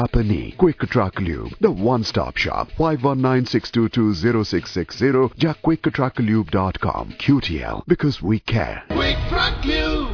Apani Quick Truck Lube, the one-stop shop. 5196220660 या quicktrucklube.com. QTL, because we care. Quick Truck Lube.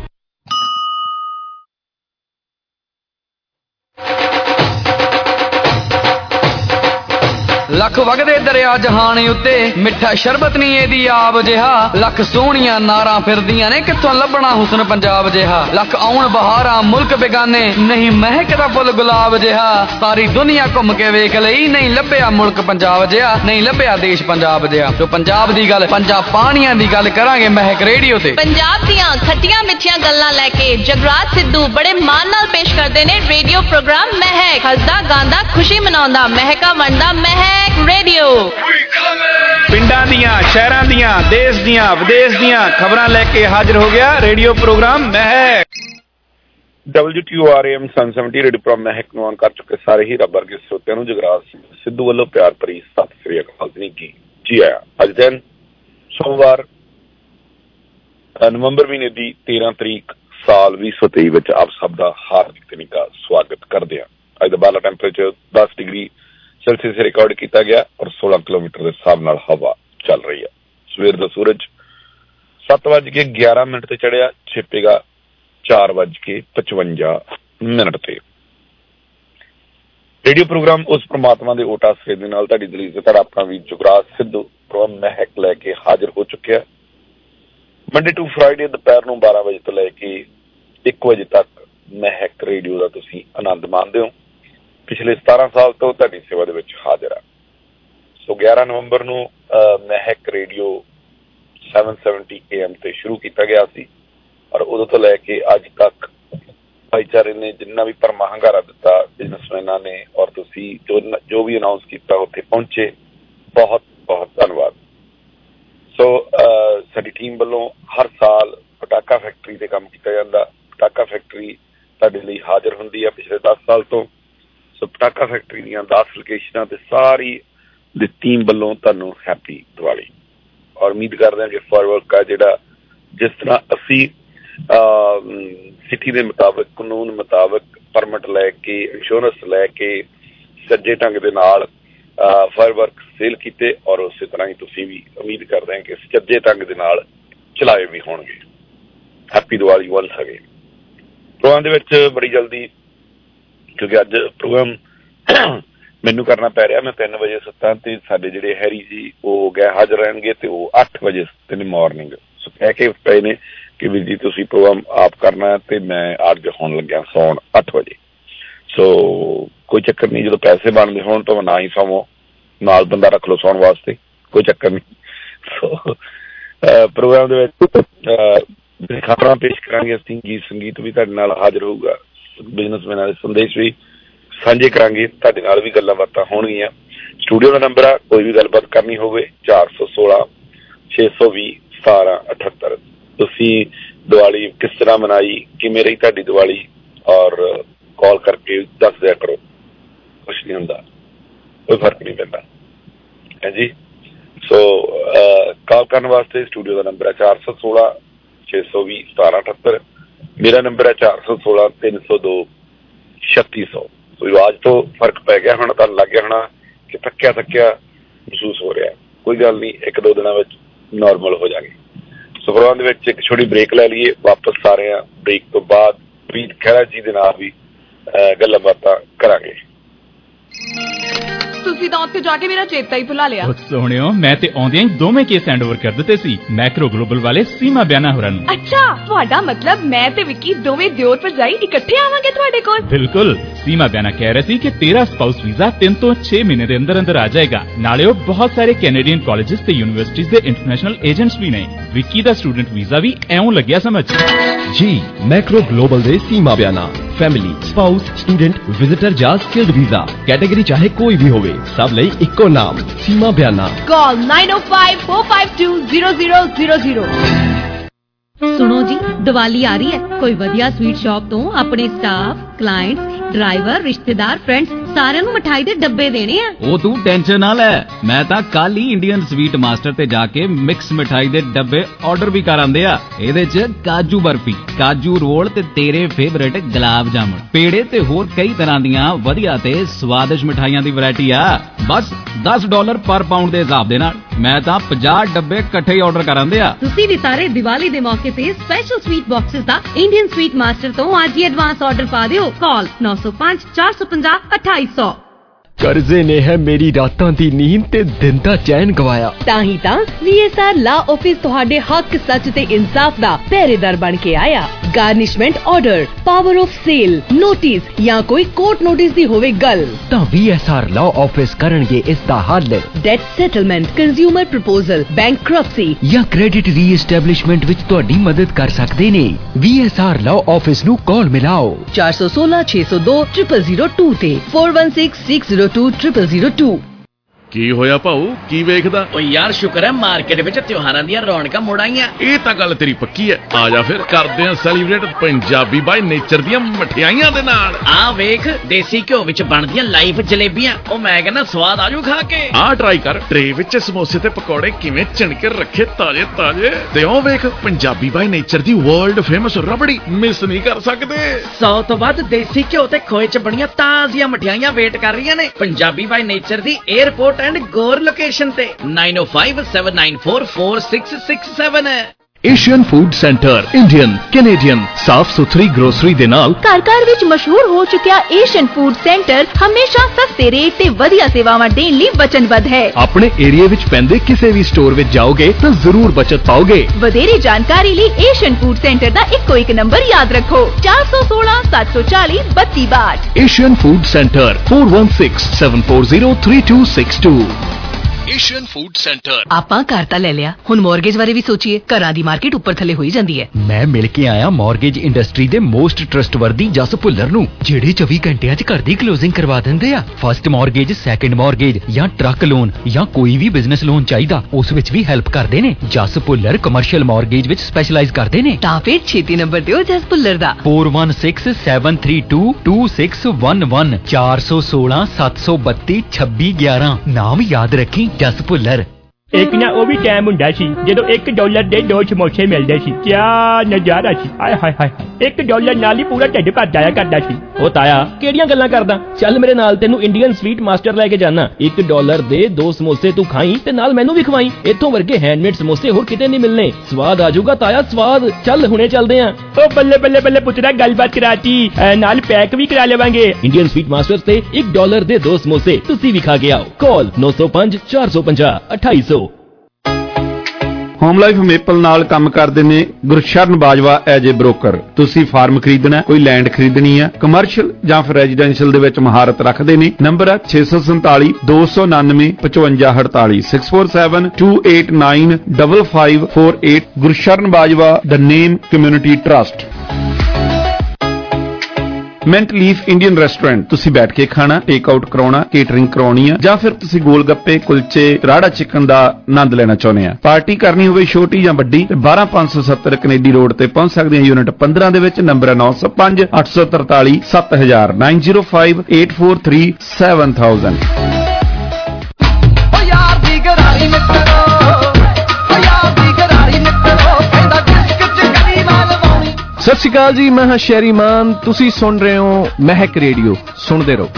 Lakh ਵਗਦੇ ਦਰਿਆ ਜਹਾਨ ਉੱਤੇ ਮਿੱਠਾ ਸ਼ਰਬਤ ਨਹੀਂ ਇਹਦੀ ਆਬ ਜਿਹਾ ਲੱਖ ਸੋਹਣੀਆਂ ਨਾਰਾਂ ਫਿਰਦੀਆਂ ਨੇ ਕਿੱਥੋਂ ਲੱਭਣਾ ਹੁਸਨ ਪੰਜਾਬ ਜਿਹਾ ਲੱਖ ਆਉਣ ਬਹਾਰਾਂ ਮੁਲਕ ਬੇਗਾਨੇ ਨਹੀਂ ਮਹਿਕਦਾ ਫੁੱਲ ਗੁਲਾਬ ਜਿਹਾ ਸਾਰੀ ਦੁਨੀਆ ਘੁੰਮ ਕੇ ਵੇਖ ਲਈ ਨਹੀਂ ਲੱਭਿਆ ਮੁਲਕ ਪੰਜਾਬ ਜਿਹਾ ਨਹੀਂ ਲੱਭਿਆ ਦੇਸ਼ ਪੰਜਾਬ ਜਿਹਾ ਜੋ ਪੰਜਾਬ ਦੀ ਗੱਲ ਪੰਜਾਬ ਪਾਣੀਆਂ ਦੀ ਗੱਲ ਕਰਾਂਗੇ ਮਹਿਕ ਰੇਡੀਓ ਤੇ ਪੰਜਾਬ ਦੀਆਂ ਖੱਟੀਆਂ ਮਿੱਠੀਆਂ ਗੱਲਾਂ ਲੈ ਕੇ ਜਗਰਾਜ ਸਿੱਧੂ ਬੜੇ ਮਾਣ ਨਾਲ ਪੇਸ਼ ਕਰਦੇ ਨੇ ਰੇਡੀਓ ਪ੍ਰੋਗਰਾਮ ਮਹਿਕ ਹੱਸਦਾ ਗਾਉਂਦਾ ਖੁਸ਼ੀ ਮਨਾਉਂਦਾ ਮਹਿਕਾ ਵੰਡਦਾ ਮਹਿਕ ਰੇਡੀਓ ਪਿੰਡਾਂ ਦੀਆਂ ਸ਼ਹਿਰਾਂ ਦੀਆਂ ਦੇਸ਼ ਦੀਆਂ ਵਿਦੇਸ਼ ਦੀਆਂ ਖਬਰਾਂ ਲੈ ਕੇ ਹਾਜ਼ਰ ਹੋ ਗਿਆ radio programme Mehak WTORAM 770 radio programme Mehak ਨੂੰ ਆਨ ਕਰ ਚੁੱਕੇ ਸਾਰੇ ਹੀ ਰੱਬ ਵਰਗੇ ਸਰੋਤਿਆਂ ਨੂੰ ਜਗਰਾਜ ਸਿੱਧੂ ਵੱਲੋਂ ਪਿਆਰ ਭਰੀ ਸਤਿ ਸ੍ਰੀ ਅਕਾਲ ਜੀ ਆਇਆ ਅੱਜ ਦਿਨ ਸੋਮਵਾਰ ਨਵੰਬਰ ਮਹੀਨੇ ਦੀ 13 ਤਰੀਕ ਸਾਲ 2023 ਵਿੱਚ ਆਪ ਸਭ ਦਾ ਹਾਰਦਿਕ ਤਨੀਕਾ ਸਵਾਗਤ ਕਰਦੇ ਹਾਂ ਅੱਜ ਦਾ ਬਾਲਾ ਟੈਂਪਰੇਚਰ 10 ਡਿਗਰੀ ਸੈਲਸੀਅਸ ਰਿਕਾਰਡ ਕੀਤਾ ਗਿਆ ਔਰ 16 ਕਿਲੋਮੀਟਰ ਦੇ ਹਿਸਾਬ ਨਾਲ ਹਵਾ ਚੱਲ ਰਹੀ ਹੈ ਸਵੇਰ ਦਾ ਸੂਰਜ 7:11 ਤੇ ਚੜਿਆ ਛਿਪੇਗਾ 4:55 ਤੇ ਰੇਡੀਓ ਪ੍ਰੋਗਰਾਮ ਉਸ ਪ੍ਰਮਾਤਮਾ ਦੇ ਓਟ ਆਸਰੇ ਦੇ ਨਾਲ ਤੁਹਾਡੀ ਦਲੀਲ ਤੇ ਤੁਹਾਡਾ ਆਪਣਾ ਵੀ ਜੁਗਰਾਜ ਸਿੱਧੂ ਪ੍ਰੋਗਰਾਮ ਮਹਿਕ ਲੈ ਕੇ ਹਾਜ਼ਰ ਹੋ ਚੁੱਕਿਆ ਮੰਡੇ ਟੂ ਫਰਾਈਡੇ ਦੁਪਹਿਰ ਨੂੰ 12 ਵਜੇ ਤੋਂ ਲੈ ਕੇ 1 ਵਜੇ ਤੱਕ ਮਹਿਕ ਰੇਡੀਓ ਦਾ ਤੁਸੀਂ ਆਨੰਦ ਮਾਣਦੇ ਹੋ ਪਿਛਲੇ 17 ਸਾਲ ਤੋਂ ਤੁਹਾਡੀ ਸੇਵਾ ਦੇ ਵਿੱਚ ਹਾਜ਼ਰ ਆ ਸੋ 11 ਨਵੰਬਰ ਨੂੰ ਮਹਿਕ ਰੇਡੀਓ 770 AM ਤੇ ਸ਼ੁਰੂ ਕੀਤਾ ਗਿਆ ਸੀ ਔਰ ਉਦੋਂ ਤੋਂ ਲੈ ਕੇ ਅੱਜ ਤੱਕ ਭਾਈਚਾਰੇ ਨੇ ਜਿੰਨਾ ਵੀ ਭਰਮਾ ਹੰਗਾਰਾ ਦਿੱਤਾ ਬਿਜ਼ਨਸਮੈਨਾਂ ਨੇ ਔਰ ਤੁਸੀਂ ਜੋ ਵੀ ਅਨਾਉਂਸ ਕੀਤਾ ਉੱਥੇ ਪਹੁੰਚੇ ਬਹੁਤ ਬਹੁਤ ਧੰਨਵਾਦ ਸੋ ਸਾਡੀ ਟੀਮ ਵੱਲੋਂ ਹਰ ਸਾਲ ਪਟਾਕਾ ਫੈਕਟਰੀ ਤੇ ਕੰਮ ਕੀਤਾ ਜਾਂਦਾ ਪਟਾਕਾ ਫੈਕਟਰੀ ਤੁਹਾਡੇ ਲਈ ਹਾਜ਼ਰ ਹੁੰਦੀ ਆ ਪਿਛਲੇ 10 ਸਾਲ ਤੋਂ ਸੋ ਪਟਾਕਾ ਫੈਕਟਰੀ ਦੀਆਂ 10 ਲੋਕੇਸ਼ਨਾਂ ਤੇ ਸਾਰੀ ਦੀ ਟੀਮ ਵੱਲੋਂ ਤੁਹਾਨੂੰ ਹੈਪੀ ਦੀਵਾਲੀ ਔਰ ਉਮੀਦ ਕਰਦੇ ਹਾਂ ਕਿ ਫਾਰਵਰਕ ਆ ਜਿਹੜਾ ਜਿਸ ਤਰ੍ਹਾਂ ਅਸੀਂ ਸਿਟੀ ਦੇ ਮੁਤਾਬਕ ਕਾਨੂੰਨ ਮੁਤਾਬਕ ਪਰਮਿਟ ਲੈ ਕੇ ਇੰਸ਼ੋਰੈਂਸ ਲੈ ਕੇ ਸੱਜੇ ਢੰਗ ਦੇ ਨਾਲ ਫਾਇਰਵਰਕ ਸੇਲ ਕੀਤੇ ਔਰ ਉਸੇ ਤਰ੍ਹਾਂ ਹੀ ਤੁਸੀਂ ਵੀ ਉਮੀਦ ਕਰਦੇ ਹਾਂ ਕਿ ਸੱਜੇ ਢੰਗ ਦੇ ਨਾਲ ਚਲਾਏ ਵੀ ਹੋਣਗੇ happy Diwali one again programme ਦੇ ਵਿੱਚ ਬੜੀ ਜਲਦੀ ਕਿਉਂਕਿ ਅੱਜ ਪ੍ਰੋਗਰਾਮ ਮੈਨੂੰ ਕਰਨਾ ਪੈ ਰਿਹਾ ਮੈਂ 3 ਵਜੇ ਸੁੱਤਾ ਤੇ ਸਾਡੇ ਜਿਹੜੇ ਹੈਰੀ ਜੀ ਉਹ ਗਏ ਹਾਜ਼ਰ ਰਹਿਣਗੇ ਤੇ ਉਹ 8 ਵਜੇ ਸੁੱਤੇ ਨੇ ਮਾਰਨਿੰਗ ਸੋ ਕਹਿ ਕੇ ਪਏ ਨੇ ਕਿ ਵੀਰ ਜੀ ਤੁਸੀਂ ਪ੍ਰੋਗਰਾਮ ਆਪ ਕਰਨਾ ਤੇ ਮੈਂ ਅੱਜ ਹੋਣ ਲੱਗਿਆ ਸੌਣ 8 ਵਜੇ ਸੋ ਕੋਈ ਚੱਕਰ ਨਹੀਂ ਜਦੋਂ ਪੈਸੇ ਬਣਦੇ ਹੋਣ ਤਾਂ ਨਾ ਹੀ ਸੌਵੋ ਨਾਲ ਬੰਦਾ ਰੱਖ ਲਓ ਸੌਣ ਵਾਸਤੇ ਕੋਈ ਚੱਕਰ ਨਹੀਂ ਸੋ ਪ੍ਰੋਗਰਾਮ ਦੇ ਵਿੱਚ ਖਬਰਾਂ ਪੇਸ਼ ਕਰਾਂਗੇ ਅਸੀਂ ਗੀਤ ਸੰਗੀਤ ਵੀ ਤੁਹਾਡੇ ਨਾਲ ਹਾਜ਼ਰ ਹੋਊਗਾ ਬਿਜ਼ਨਸਮੈਨਾਂ ਦੇ ਸੰਦੇਸ਼ ਵੀ ਸਾਂਝੇ ਕਰਾਂਗੇ ਤੁਹਾਡੇ ਨਾਲ ਵੀ ਗੱਲਾਂ ਬਾਤਾਂ ਹੋਣਗੀਆਂ ਸਟੂਡੀਓ ਦਾ ਨੰਬਰ ਆ ਕੋਈ ਵੀ ਗੱਲਬਾਤ ਕਰਨੀ ਹੋਵੇ 416 620 1778 ਤੁਸੀਂ ਦੀਵਾਲੀ ਕਿਸ ਤਰ੍ਹਾਂ ਮਨਾਈ ਕਿਵੇਂ ਰਹੀ ਤੁਹਾਡੀ ਦੀਵਾਲੀ ਔਰ ਕਾਲ ਕਰਕੇ ਦੱਸ ਦਿਆ ਕਰੋ ਕੁਛ ਨਹੀਂ ਹੁੰਦਾ ਕੋਈ ਫਰਕ ਨਹੀਂ ਪੈਂਦਾ ਹਾਂਜੀ ਸੋ ਕਾਲ ਕਰਨ ਵਾਸਤੇ ਸਟੂਡੀਓ ਦਾ ਨੰਬਰ ਹੈ 416 620 1778 ਮੇਰਾ ਨੰਬਰ ਹੈ 416 302 3600 ਕੋਈ ਆਵਾਜ਼ ਤੋਂ ਫਰਕ ਪੈ ਗਿਆ ਹੋਣਾ ਤੁਹਾਨੂੰ ਲੱਗ ਗਿਆ ਹੋਣਾ ਕਿ ਥੱਕਿਆ ਮਹਿਸੂਸ ਹੋ ਰਿਹਾ ਕੋਈ ਗੱਲ ਨਹੀਂ 1-2 ਦਿਨਾਂ ਵਿੱਚ ਨਾਰਮਲ ਹੋ ਜਾਗੇ ਸੋ ਪ੍ਰੋਗਰਾਮ ਦੇ ਵਿੱਚ ਇੱਕ ਛੋਟੀ ਬ੍ਰੇਕ ਲੈ ਲਈਏ ਵਾਪਸ ਆ ਰਹੇ ਹਾਂ ਬ੍ਰੇਕ ਤੋਂ ਬਾਅਦ ਪ੍ਰੀਤ ਖਹਿਰਾ ਜੀ ਦੇ ਨਾਲ ਵੀ ਗੱਲਾਂ ਬਾਤਾਂ ਕਰਾਂਗੇ ਤੁਸੀਂ ਤਾਂ ਉੱਥੇ ਜਾ ਕੇ ਮੇਰਾ ਚੇਤਾ ਹੀ ਭੁਲਾ ਲਿਆ ਸੋਹਣਿਓ ਮੈਂ ਤੇ ਆਉਂਦਿਆਂ ਹੀ ਦੋਵੇਂ ਕੇਸ ਹੈਂਡ ਓਵਰ ਕਰ ਦਿੱਤੇ ਸੀ ਮੈਕਰੋ ਗਲੋਬਲ ਵਾਲੇ ਸੀਮਾ ਬਿਆਨਾ ਹੋਰਾਂ ਨੂੰ ਅੱਛਾ ਤੁਹਾਡਾ ਮਤਲਬ ਮੈਂ ਤੇ ਵਿੱਕੀ ਦੋਵੇਂ ਦਿਓਰ ਭਰਜਾਈ ਇਕੱਠੇ ਆਵਾਂਗੇ ਤੁਹਾਡੇ ਕੋਲ ਬਿਲਕੁਲ ਸੀਮਾ ਬਿਆਨਾ ਕਹਿ ਰਹੇ ਸੀ ਕਿ ਤੇਰਾ ਸਪਾਊਸ ਵੀਜ਼ਾ 3 ਤੋਂ 6 ਮਹੀਨੇ ਦੇ ਅੰਦਰ ਆ ਜਾਏਗਾ ਨਾਲੇ ਉਹ ਬਹੁਤ ਸਾਰੇ ਕੈਨੇਡੀਅਨ ਕਾਲਜਿਸ ਤੇ ਯੂਨੀਵਰਸਿਟੀਜ਼ ਦੇ ਇੰਟਰਨੈਸ਼ਨਲ ਏਜੰਟਸ ਵੀ ਨੇ ਵਿੱਕੀ ਦਾ ਸਟੂਡੈਂਟ ਵੀਜ਼ਾ ਵੀ ਐਉਂ ਲੱਗਿਆ ਸਮਝ ਜੀ ਮੈਕਰੋ ਗਲੋਬਲ ਦੇ ਸੀਮਾ ਬਿਆਨਾ ਫੈਮਿਲੀ ਸਪਾਊਸ ਸਟੂਡੈਂਟ ਵਿਜ਼ਿਟਰ ਜਾਂ ਸਕਿਲਡ ਵੀਜ਼ਾ ਕੈਟਾਗਰੀ ਚਾਹੇ ਕੋਈ ਵੀ ਹੋਵੇ ਸਭ ਲਈ ਇੱਕੋ ਨਾਮ ਸੀਮਾ ਬਿਆਨਾ ਕਾਲ 9054520000 ਸੁਣੋ ਜੀ ਦੀਵਾਲੀ ਆ ਰਹੀ ਹੈ ਕੋਈ ਵਧੀਆ ਸਵੀਟ ਸ਼ਾਪ ਤੋਂ ਆਪਣੇ ਸਟਾਫ ਕਲਾਇੰਟਸ ਡਰਾਈਵਰ ਰਿਸ਼ਤੇਦਾਰ ਫਰੈਂਡਸ ਸਾਰਿਆਂ ਨੂੰ ਮਠਾਈ ਦੇ ਡੱਬੇ ਦੇਣੇ ਆ। ਉਹ ਤੂੰ ਟੈਨਸ਼ਨ ਨਾ ਲੈ, ਮੈਂ ਤਾਂ ਕੱਲ ਹੀ ਇੰਡੀਅਨ ਸਵੀਟ ਮਾਸਟਰ ਤੇ ਜਾ ਕੇ ਮਿਕਸ ਮਿਠਾਈ ਦੇ ਡੱਬੇ ਆਰਡਰ ਵੀ ਕਰ ਆਂਦੇ ਆ। ਇਹਦੇ 'ਚ ਕਾਜੂ ਬਰਫੀ, ਕਾਜੂ ਰੋਲ ਤੇ ਤੇਰੇ ਫੇਵਰੇਟ ਗੁਲਾਬ ਜਾਮੁਨ, ਪੇੜੇ ਤੇ ਹੋਰ ਕਈ ਤਰ੍ਹਾਂ ਦੀਆਂ ਵਧੀਆ ਤੇ ਸਵਾਦਿਸ਼ ਮਿਠਾਈਆਂ ਦੀ ਵੈਰਾਈਟੀ ਆ। ਬਸ $10 ਪਰ ਪਾਉਂਡ ਦੇ ਹਿਸਾਬ ਦੇ ਨਾਲ ਮੈਂ ਤਾਂ 50 ਡੱਬੇ ਇਕੱਠੇ ਹੀ ਆਰਡਰ ਕਰਾਂਦੇ ਆ। ਤੁਸੀਂ ਵੀ ਸਾਰੇ ਦੀਵਾਲੀ ਦੇ ਮੌਕੇ ਤੇ ਸਪੈਸ਼ਲ ਸਵੀਟ ਬਾਕਸਸ ਦਾ ਇੰਡੀਅਨ ਸਵੀਟ ਮਾਸਟਰ ਤੋਂ ਅੱਜ ਹੀ ਐਡਵਾਂਸ ਆਰਡਰ ਪਾ ਦਿਓ। ਕਾਲ 905 450 2800। ਕਰਜ਼ੇ ਨੇ ਹੈ ਮੇਰੀ ਰਾਤਾਂ ਦੀ ਨੀਂਦ ਤੇ ਦਿਨ ਦਾ ਚੈਨ ਗਵਾਇਆ। ਤਾਂ ਹੀ ਤਾਂ VSR ਲਾ ਆਫਿਸ ਤੁਹਾਡੇ ਹੱਕ ਸੱਚ ਤੇ ਇਨਸਾਫ ਦਾ ਪਹਿਰੇਦਾਰ ਬਣ ਕੇ ਆਇਆ। Garnishment order, power of sale, notice ਜਾਂ ਕੋਈ ਕੋਰਟ ਨੋਟਿਸ ਦੀ ਹੋਵੇ ਗੱਲ ਤਾਂ VSR ਲਾ ਆਫਿਸ ਕਰਨਗੇ ਇਸ ਦਾ ਹੱਲ। Debt settlement, consumer proposal, bankruptcy ਜਾਂ ਕ੍ਰੈਡਿਟ ਰੀਐਸਟੈਬਲਿਸ਼ਮੈਂਟ ਵਿੱਚ ਤੁਹਾਡੀ ਮਦਦ ਕਰ ਸਕਦੇ ਨੇ। VSR ਲਾ ਆਫਿਸ ਨੂੰ ਕਾਲ ਮਿਲਾਓ 416 602 0002 ਤੇ 416602 0002। ਕੀ ਹੋਇਆ ਭਾਊ, ਕੀ ਵੇਖਦਾ? ਓ ਯਾਰ ਸ਼ੁਕਰ ਹੈ ਮਾਰਕੀਟ ਵਿੱਚ ਤਿਉਹਾਰਾਂ ਦੀਆਂ ਰੌਣਕਾਂ ਮੁੜ ਆਈਆਂ। ਇਹ ਤਾਂ ਗੱਲ ਤੇਰੀ ਪੱਕੀ ਹੈ। ਆ ਜਾ ਫਿਰ ਕਰਦੇ ਆ ਸੈਲੀਬ੍ਰੇਟ ਪੰਜਾਬੀ ਬਾਈ ਨੇਚਰ ਦੀਆਂ ਮਠਿਆਈਆਂ ਦੇ ਨਾਲ। ਆ ਵੇਖ ਦੇਸੀ ਘਿਓ ਵਿੱਚ ਬਣਦੀਆਂ ਲਾਈਵ ਜਲੇਬੀਆਂ, ਉਹ ਮੈਂ ਕਹਿੰਦਾ ਸਵਾਦ ਆਜੂ ਖਾ ਕੇ। ਆ ਟਰਾਈ ਕਰ, ਟਰੇ ਵਿੱਚ ਸਮੋਸੇ ਤੇ ਪਕੌੜੇ ਕਿਵੇਂ ਚਿਣਕੇ ਰੱਖੇ ਤਾਜ਼ੇ ਤਾਜ਼ੇ। ਤੇ ਉਹ ਵੇਖ ਪੰਜਾਬੀ ਬਾਈ ਨੇਚਰ ਦੀ ਵਰਲਡ ਫੇਮਸ ਰਬੜੀ, ਮਿਸ ਨਹੀਂ ਕਰ ਸਕਦੇ। 100 ਤੋਂ ਵੱਧ ਦੇਸੀ ਘਿਓ ਤੇ ਖੋਏ ਚ ਬਣੀਆਂ ਤਾਜ਼ੀਆਂ ਮਠਿਆਈਆਂ ਵੇਟ ਕਰ ਰਹੀਆਂ ਨੇ ਪੰਜਾਬੀ ਬਾਈ ਨੇਚਰ ਦੀ 에ਅਰਪੋਰਟ ਐਂਡ ਗੋਰ ਲੋਕੇਸ਼ਨ ਤੇ 9057944667 ਹੈ। Asian food centre Indian, Canadian ਸਾਫ਼ ਸੁਥਰੀ ਗਰੋਸਰੀ ਦੇ ਨਾਲ ਘਰ ਘਰ ਵਿੱਚ ਮਸ਼ਹੂਰ ਹੋ ਚੁੱਕਿਆ ਏਸ਼ੀਅਨ ਫੂਡ ਸੈਂਟਰ ਹਮੇਸ਼ਾ ਸਸਤੇ ਰੇਟ ਤੇ ਵਧੀਆ ਸੇਵਾਵਾਂ ਦੇਣ ਲਈ ਵਚਨਬੱਧ ਹੈ। ਆਪਣੇ ਏਰੀਆ ਵਿੱਚ ਪੈਂਦੇ ਕਿਸੇ ਵੀ ਸਟੋਰ ਵਿੱਚ ਜਾਓਗੇ ਤਾਂ ਜ਼ਰੂਰ ਬਚਤ ਪਾਓਗੇ। ਵਧੇਰੇ ਜਾਣਕਾਰੀ ਲਈ ਏਸ਼ੀਅਨ ਫੂਡ ਸੈਂਟਰ ਦਾ ਇੱਕ ਨੰਬਰ ਯਾਦ ਰੱਖੋ 416 740 3262। Asian food centre 4167403262। Asian food centre. ਆਪਾਂ ਘਰ ਤਾਂ ਲੈ ਲਿਆ, ਹੁਣ ਮੌਰਗੇਜ ਬਾਰੇ ਵੀ ਸੋਚੀਏ। ਘਰਾਂ ਦੀ ਮਾਰਕੀਟ ਉੱਪਰ ਥੱਲੇ ਹੋਈ ਜਾਂਦੀ ਹੈ। ਮੈਂ ਮਿਲ ਕੇ ਆਇਆ ਮੌਰਗੇਜ ਇੰਡਸਟਰੀ ਦੇ ਮੋਸਟ ਟਰਸਟਵਰਦੀ ਜਸ ਭੁੱਲਰ ਨੂੰ, ਜਿਹੜੇ 24 ਘੰਟਿਆਂ 'ਚ ਘਰ ਦੀ ਕਲੋਜ਼ਿੰਗ ਕਰਵਾ ਦਿੰਦੇ ਆ। ਫਸਟ ਮੌਰਗੇਜ, ਸੈਕੰਡ ਮੌਰਗੇਜ ਜਾਂ ਟਰੱਕ ਲੋਨ ਜਾਂ ਕੋਈ ਵੀ ਬਿਜ਼ਨਸ ਲੋਨ ਚਾਹੀਦਾ, ਉਸ ਵਿੱਚ ਵੀ ਹੈਲਪ ਕਰਦੇ ਨੇ। ਜਸ ਭੁੱਲਰ ਕਮਰਸ਼ੀਅਲ ਮੌਰਗੇਜ ਵਿੱਚ ਸਪੈਸ਼ਲਾਈਜ਼ ਕਰਦੇ ਨੇ। ਤਾਂ ਫਿਰ ਛੇਤੀ ਨੰਬਰ ਦਿਓ ਜਸ ਭੁੱਲਰ ਦਾ 4167322611 416 732 2611। ਨਾਮ ਯਾਦ ਰੱਖੀ, ਜਸ ਭੁੱਲਰ। ਇੱਕ ਨਾ ਉਹ ਵੀ ਟਾਈਮ ਹੁੰਦਾ ਸੀ ਜਦੋਂ $1 ਦੇ 2 ਸਮੋਸੇ ਮਿਲਦੇ ਸੀ। ਕਿਆ ਨਜ਼ਾਰਾ ਸੀ, ਆਏ ਹਾਏ ਹਾਏ। $1 ਨਾਲ ਹੀ ਪੂਰਾ ਢਿੱਡ ਭਰ ਜਾਇਆ ਕਰਦਾ ਸੀ। ਉਹ ਤਾਇਆ ਕਿਹੜੀਆਂ ਗੱਲਾਂ ਕਰਦਾ? ਚੱਲ ਮੇਰੇ ਨਾਲ, ਤੈਨੂੰ ਇੰਡੀਅਨ ਸਵੀਟ ਮਾਸਟਰ ਲੈ ਕੇ ਜਾਣਾ। $1 ਦੇ 2 ਸਮੋਸੇ ਤੂੰ ਖਾਈ ਤੇ ਨਾਲ ਮੈਨੂੰ ਵੀ ਖਵਾਈ। ਇੱਥੋਂ ਵਰਗੇ ਹੈਂਡਮੇਡ ਸਮੋਸੇ ਹੋਰ ਕਿਤੇ ਨਹੀਂ ਮਿਲਨੇ। ਸਵਾਦ ਆ ਜਾਊਗਾ ਤਾਇਆ, ਸਵਾਦ। ਚੱਲ ਹੁਣੇ ਚੱਲਦੇ ਆਂ। ਉਹ ਬੱਲੇ ਬੱਲੇ ਬੱਲੇ ਪੁੱਤਰਾ, ਗੱਲਬਾਤ ਕਰਾਤੀ, ਨਾਲ ਪੈਕ ਵੀ ਕਰਾ ਲਵਾਂਗੇ। ਇੰਡੀਅਨ ਸਵੀਟ ਮਾਸਟਰ ਤੇ $1 ਦੇ 2 ਸਮੋਸੇ ਤੁਸੀਂ ਵੀ ਖਾ ਕੇ ਆਓ। ਕਾਲ 905 450 2800। ਹੋਮ ਲਾਈਫ ਮੇਪਲ ਨਾਲ ਕੰਮ ਕਰਦੇ ਨੇ Gursharan Bajwa as a broker. ਤੁਸੀਂ ਫਾਰਮ ਖਰੀਦਣਾ, ਕੋਈ ਲੈਂਡ ਖਰੀਦਣੀ ਹੈ, ਕਮਰਸ਼ੀਅਲ ਜਾਂ ਫਿਰ ਰੈਜ਼ੀਡੈਂਸ਼ੀਅਲ ਦੇ ਵਿੱਚ ਮਹਾਰਤ ਰੱਖਦੇ ਨੇ। ਨੰਬਰ ਹੈ 647 299 5548 647 289 5548। Gursharan Bajwa, the name community trust. Mint leaf Indian restaurant. ਤੁਸੀਂ ਬੈਠ ਕੇ ਖਾਣਾ, ਟੇਕ ਆਊਟ ਕਰਾਉਣਾ, ਕੇਟਰਿੰਗ ਕਰਾਉਣੀ ਆ, ਜਾਂ ਫਿਰ ਤੁਸੀਂ ਗੋਲ ਗੱਪੇ, ਕੁਲਚੇ, ਰਾੜਾ ਚਿਕਨ ਦਾ ਆਨੰਦ ਲੈਣਾ ਚਾਹੁੰਦੇ ਆ। ਪਾਰਟੀ ਕਰਨੀ ਹੋਵੇ ਛੋਟੀ ਜਾਂ ਵੱਡੀ ਤੇ 12570 ਕੈਨੇਡੀ ਰੋਡ ਤੇ ਪਹੁੰਚ ਸਕਦੇ ਆ। ਯੂਨਿਟ 15 ਦੇ ਵਿੱਚ। ਨੰਬਰ ਹੈ 905 843 7000 905 843 7000। ਸਤਿ ਸ਼੍ਰੀ ਅਕਾਲ ਜੀ, ਮੈਂ ਹਾਂ ਸ਼ੈਰੀ ਮਾਨ। ਤੁਸੀਂ ਸੁਣ ਰਹੇ ਹੋ ਮਹਿਕ ਰੇਡੀਓ। ਸੁਣਦੇ ਰਹੋ।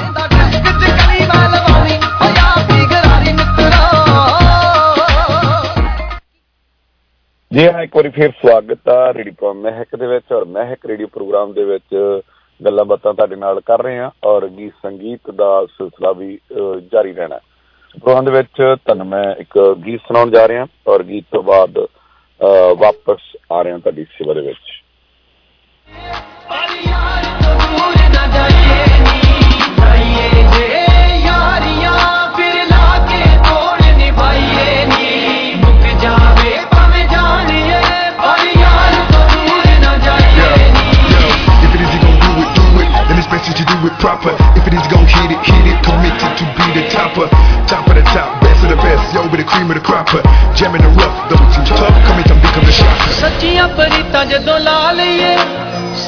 ਜੀ ਹਾਂ, ਇੱਕ ਵਾਰੀ ਫਿਰ ਸਵਾਗਤ ਆ ਰੇਡੀਓ ਮਹਿਕ ਦੇ ਵਿੱਚ। ਔਰ ਮਹਿਕ ਰੇਡੀਓ ਪ੍ਰੋਗਰਾਮ ਦੇ ਵਿੱਚ ਗੱਲਾਂ ਬਾਤਾਂ ਤੁਹਾਡੇ ਨਾਲ ਕਰ ਰਹੇ ਹਾਂ ਔਰ ਗੀਤ ਸੰਗੀਤ ਦਾ ਸਿਲਸਿਲਾ ਵੀ ਜਾਰੀ ਰਹਿਣਾ। ਪ੍ਰੋਗਰਾਮ ਦੇ ਵਿੱਚ ਤੁਹਾਨੂੰ ਮੈਂ ਇੱਕ ਗੀਤ ਸੁਣਾਉਣ ਜਾ ਰਿਹਾ ਔਰ ਗੀਤ ਤੋਂ ਬਾਅਦ ਵਾਪਸ ਆ ਰਿਹਾ ਤੁਹਾਡੀ ਸੇਵਾ ਦੇ ਵਿੱਚ। You do it proper. If it is gon' hit it, committed to be the topper. Top of the top, best of the best, yo, with the cream of the cropper. Jamming the rough, double team tough, coming to become the shopper. ਸੱਚੀਆਂ ਪਰੀਤਾਂ ਜਦੋਂ ਲਾ ਲਈਏ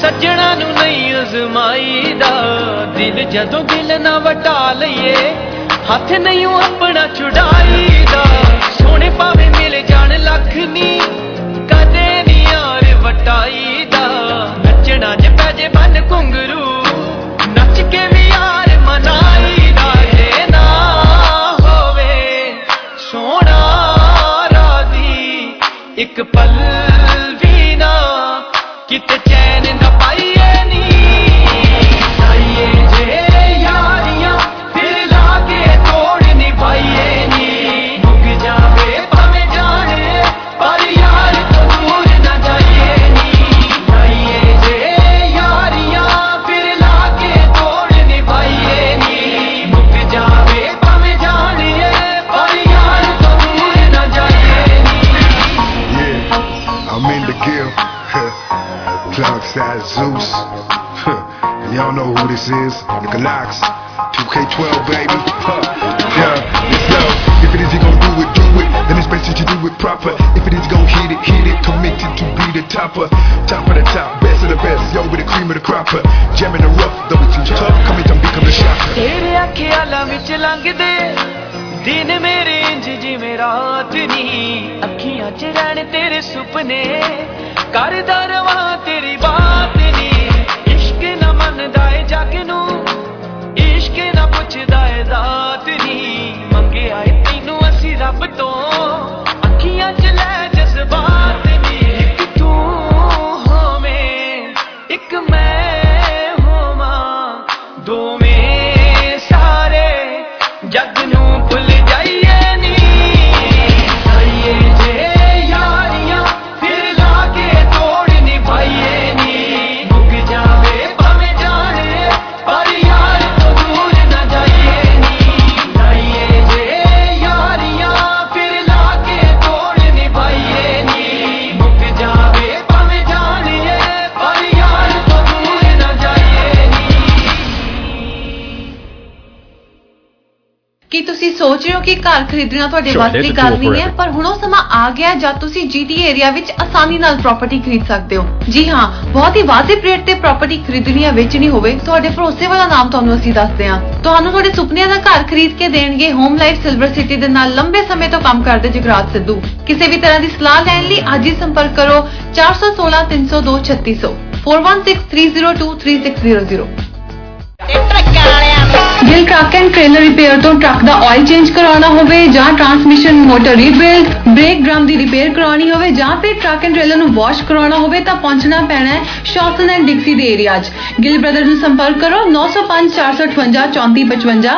सज्जणा नू नहीं Azmaei दा दिल जदों दिल ना वटा लईए हथ नहीं अपना छुड़ाई दा सोने पावे मिल जान लख नी कदे नी यार वटाई दा नचना ज पैजे बन घुंगरू नच के भी यार मनाई दा जे ना होवे सोना राजी एक पल भी ना किते चैन न पाइए नी आइए जे यारियां फिर लाके तोड़ निभाइए नी मुक जावे भावे जाने पर यार तो दूर न जाइए नी आइए जे यारियां फिर लाके तोड़ निभाइए नी मुक जावे भावे जाने पर यार तो दूर न जाइए नी I'm in the guild. Cloudside Zeus. Y'all know who this is. Nicolax. 2K12, baby. Yeah, it's love. If it is, you gon' do it, do it. Then it's best that you do it proper. If it is, gon' hit it, hit it. Committed to be the topper. Top of the top, best of the best. Yo, with the cream of the cropper. Jamming the rough, though it's too tough. Come in, become the shopper. तेरे अखियां विच लंघदे दिन मेरे इंज जिवें रात नी अखियां च रहण तेरे सुपने करदा रवां तेरी बात नी इश्क न मनदा ए जग नू इश्क न पुछदा ए जात नी मंगिया ए तैनू असीं रब तो अखियां च लै जज्बात नी एक तू होवें एक मैं होवां दोवें सारे जग नू भुल जाइए नी आइए जे यारियां फिर लाके तोड़ निभाइए नी मुक जावे भावे जाने पर यार तो दूर न जाइए नी आइए जे यारियां फिर लाके तोड़ निभाइए नी मुक जावे भावे जाने पर यार तो दूर न जाइए नी ਕੀ ਤੁਸੀਂ ਸੋਚ ਰਹੇ ਹੋ ਕਿ ਘਰ ਖਰੀਦਣਾ ਤੁਹਾਡੇ ਵੱਸ ਦੀ ਗੱਲ ਨਹੀਂ ਹੈ ਪਰ ਹੁਣ ਉਹ ਸਮਾਂ ਆ ਗਿਆ ਜਦ ਤੁਸੀਂ GTA ਏਰੀਆ ਵਿੱਚ ਆਸਾਨੀ ਨਾਲ ਪ੍ਰਾਪਰਟੀ ਖਰੀਦ ਸਕਦੇ ਹੋ ਜੀ ਹਾਂ ਬਹੁਤ ਹੀ ਵਾਜਿਬ ਰੇਟ ਤੇ ਪ੍ਰਾਪਰਟੀ ਖਰੀਦਣੀ ਜਾਂ ਵੇਚਣੀ ਹੋਵੇ ਤੁਹਾਡੇ ਭਰੋਸੇ ਵਾਲਾ ਨਾਮ ਤੁਹਾਨੂੰ ਅਸੀਂ ਦੱਸਦੇ ਹਾਂ ਤੁਹਾਨੂੰ ਤੁਹਾਡੇ ਸੁਪਨਿਆਂ ਦਾ ਘਰ ਖਰੀਦ ਕੇ ਦੇਣਗੇ ਹੋਮ ਲਾਈਫ ਸਿਲਵਰ ਸਿਟੀ ਦੇ ਨਾਲ ਲੰਬੇ ਸਮੇਂ ਤੋਂ ਕੰਮ ਕਰਦੇ ਜਗਰਾਜ ਸਿੱਧੂ ਕਿਸੇ ਵੀ ਤਰ੍ਹਾਂ ਦੀ ਸਲਾਹ ਲੈਣ ਲਈ ਅੱਜ ਹੀ ਸੰਪਰਕ ਕਰੋ 416 302 3600 4163023600 Gill truck and trailer repair ਤੋਂ ਟਰੱਕ ਦਾ ਆਇਲ ਚੇਂਜ ਕਰਾਉਣਾ ਹੋਵੇ ਜਾਂ transmission motor rebuild brake drum ਦੀ ਰਿਪੇਅਰ ਕਰਾਉਣੀ ਹੋਵੇ ਜਾਂ ਫਿਰ ਟਰੱਕ ਐਂਡ ਟ੍ਰੇਲਰ ਨੂੰ ਵਾਸ਼ ਕਰਾਉਣਾ ਹੋਵੇ ਤਾਂ ਪਹੁੰਚਣਾ ਪੈਣਾ ਹੈ ਸ਼ੌਸਨ ਐਂਡ ਡਿਕਸੀ ਦੇ ਏਰੀਆ 'ਚ ਗਿਲ ਬ੍ਰਦਰ ਨੂੰ ਸੰਪਰਕ ਕਰੋ 905 458 3455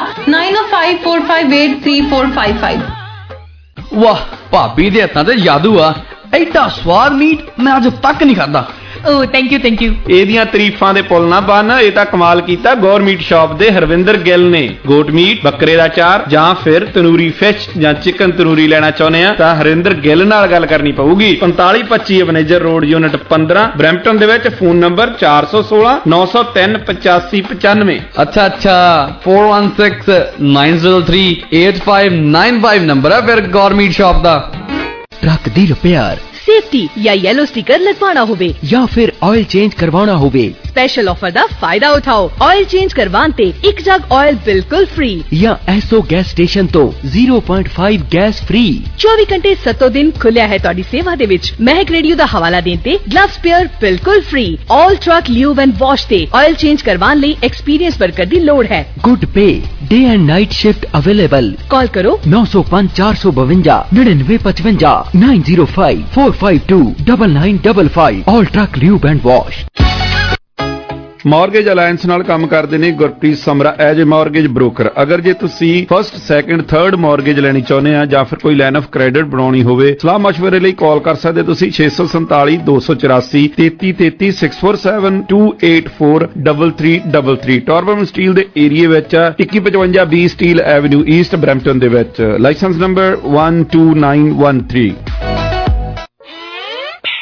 9054583455 ਵਾਹ ਭਾਬੀ ਦੇ ਹੱਥਾਂ ਤੇ ਜਾਦੂ ਆ ਐਡਾ ਸਵਾਦ ਮੀਟ ਮੈਂ ਅੱਜ ਤੱਕ ਨਹੀਂ ਖਾਦਾ ਓ ਥੈਂਕ ਯੂ ਇਹਦੀਆਂ ਤਾਰੀਫਾਂ ਦੇ ਪੁੱਲ ਨਾ ਬੰਨ ਇਹ ਤਾਂ ਕਮਾਲ ਕੀਤਾ ਗੌਰਮੀਟ ਸ਼ਾਪ ਦੇ ਹਰਵਿੰਦਰ ਗਿੱਲ ਨੇ ਗੋਟ ਮੀਟ ਬੱਕਰੇ ਦਾ ਚਾਰ ਜਾਂ ਫਿਰ ਤਨੂਰੀ ਫਿਸ਼ ਜਾਂ ਚਿਕਨ ਤਨੂਰੀ ਲੈਣਾ ਚਾਹੁੰਦੇ ਆ ਤਾਂ ਹਰਵਿੰਦਰ ਗਿੱਲ ਨਾਲ ਗੱਲ ਕਰਨੀ ਪਊਗੀ 4525 ਮੈਨੇਜਰ ਰੋਡ ਯੂਨਿਟ 15 ਬਰੈਂਪਟਨ ਦੇ ਵਿੱਚ ਫੋਨ ਨੰਬਰ 416 903 8595 ਅੱਛਾ 416 903 8595 ਨੰਬਰ ਹੈ ਫਿਰ ਗੌਰਮੀਟ ਸ਼ਾਪ ਦਾ ट्रक दी रिपेयर सेफ्टी या येलो स्टिकर लगवाना होवे या फिर ऑयल चेंज करवाना होवे स्पेशल ऑफर दा फायदा उठाओ ऑयल चेंज करवान ते एक जग ऑयल बिल्कुल फ्री या एसओ गैस स्टेशन तो 0.5 गैस फ्री 24 घंटे 7 दिन खुलिया है तोड़ी सेवा दे विच महक रेडियो दा हवाला देन ते ग्लव स्पेयर बिल्कुल free all truck lube and wash ते ऑयल चेंज करवान लई एक्सपीरियंस वर्कर दी लोड है good pay day and night shift available call करो 905 452 9955 905 452 9955 all truck lube and wash mortgage alliance ਨਾਲ ਕੰਮ ਕਰਦੇ ਨੇ Gurpreet Samra as a mortgage broker ਅਗਰ ਜੇ ਤੁਸੀਂ ਫਸਟ ਸੈਕੰਡ ਥਰਡ ਮਾਰਗੇਜ ਲੈਣੀ ਚਾਹੁੰਦੇ ਆ ਜਾਂ ਫਿਰ ਕੋਈ ਲਾਈਨ ਆਫ ਕ੍ਰੈਡਿਟ ਬਣਾਉਣੀ ਹੋਵੇ ਸਲਾਹ ਮਸ਼ਵਰੇ ਲਈ ਕਾਲ ਕਰ ਸਕਦੇ ਤੁਸੀਂ 647 284 3333 647 284 3333 ਟੋਰਬਨ ਸਟੀਲ ਦੇ ਏਰੀਆ ਵਿੱਚ 2155 B Steeles avenue east Brampton ਦੇ ਵਿੱਚ ਲਾਇਸੈਂਸ ਨੰਬਰ 12913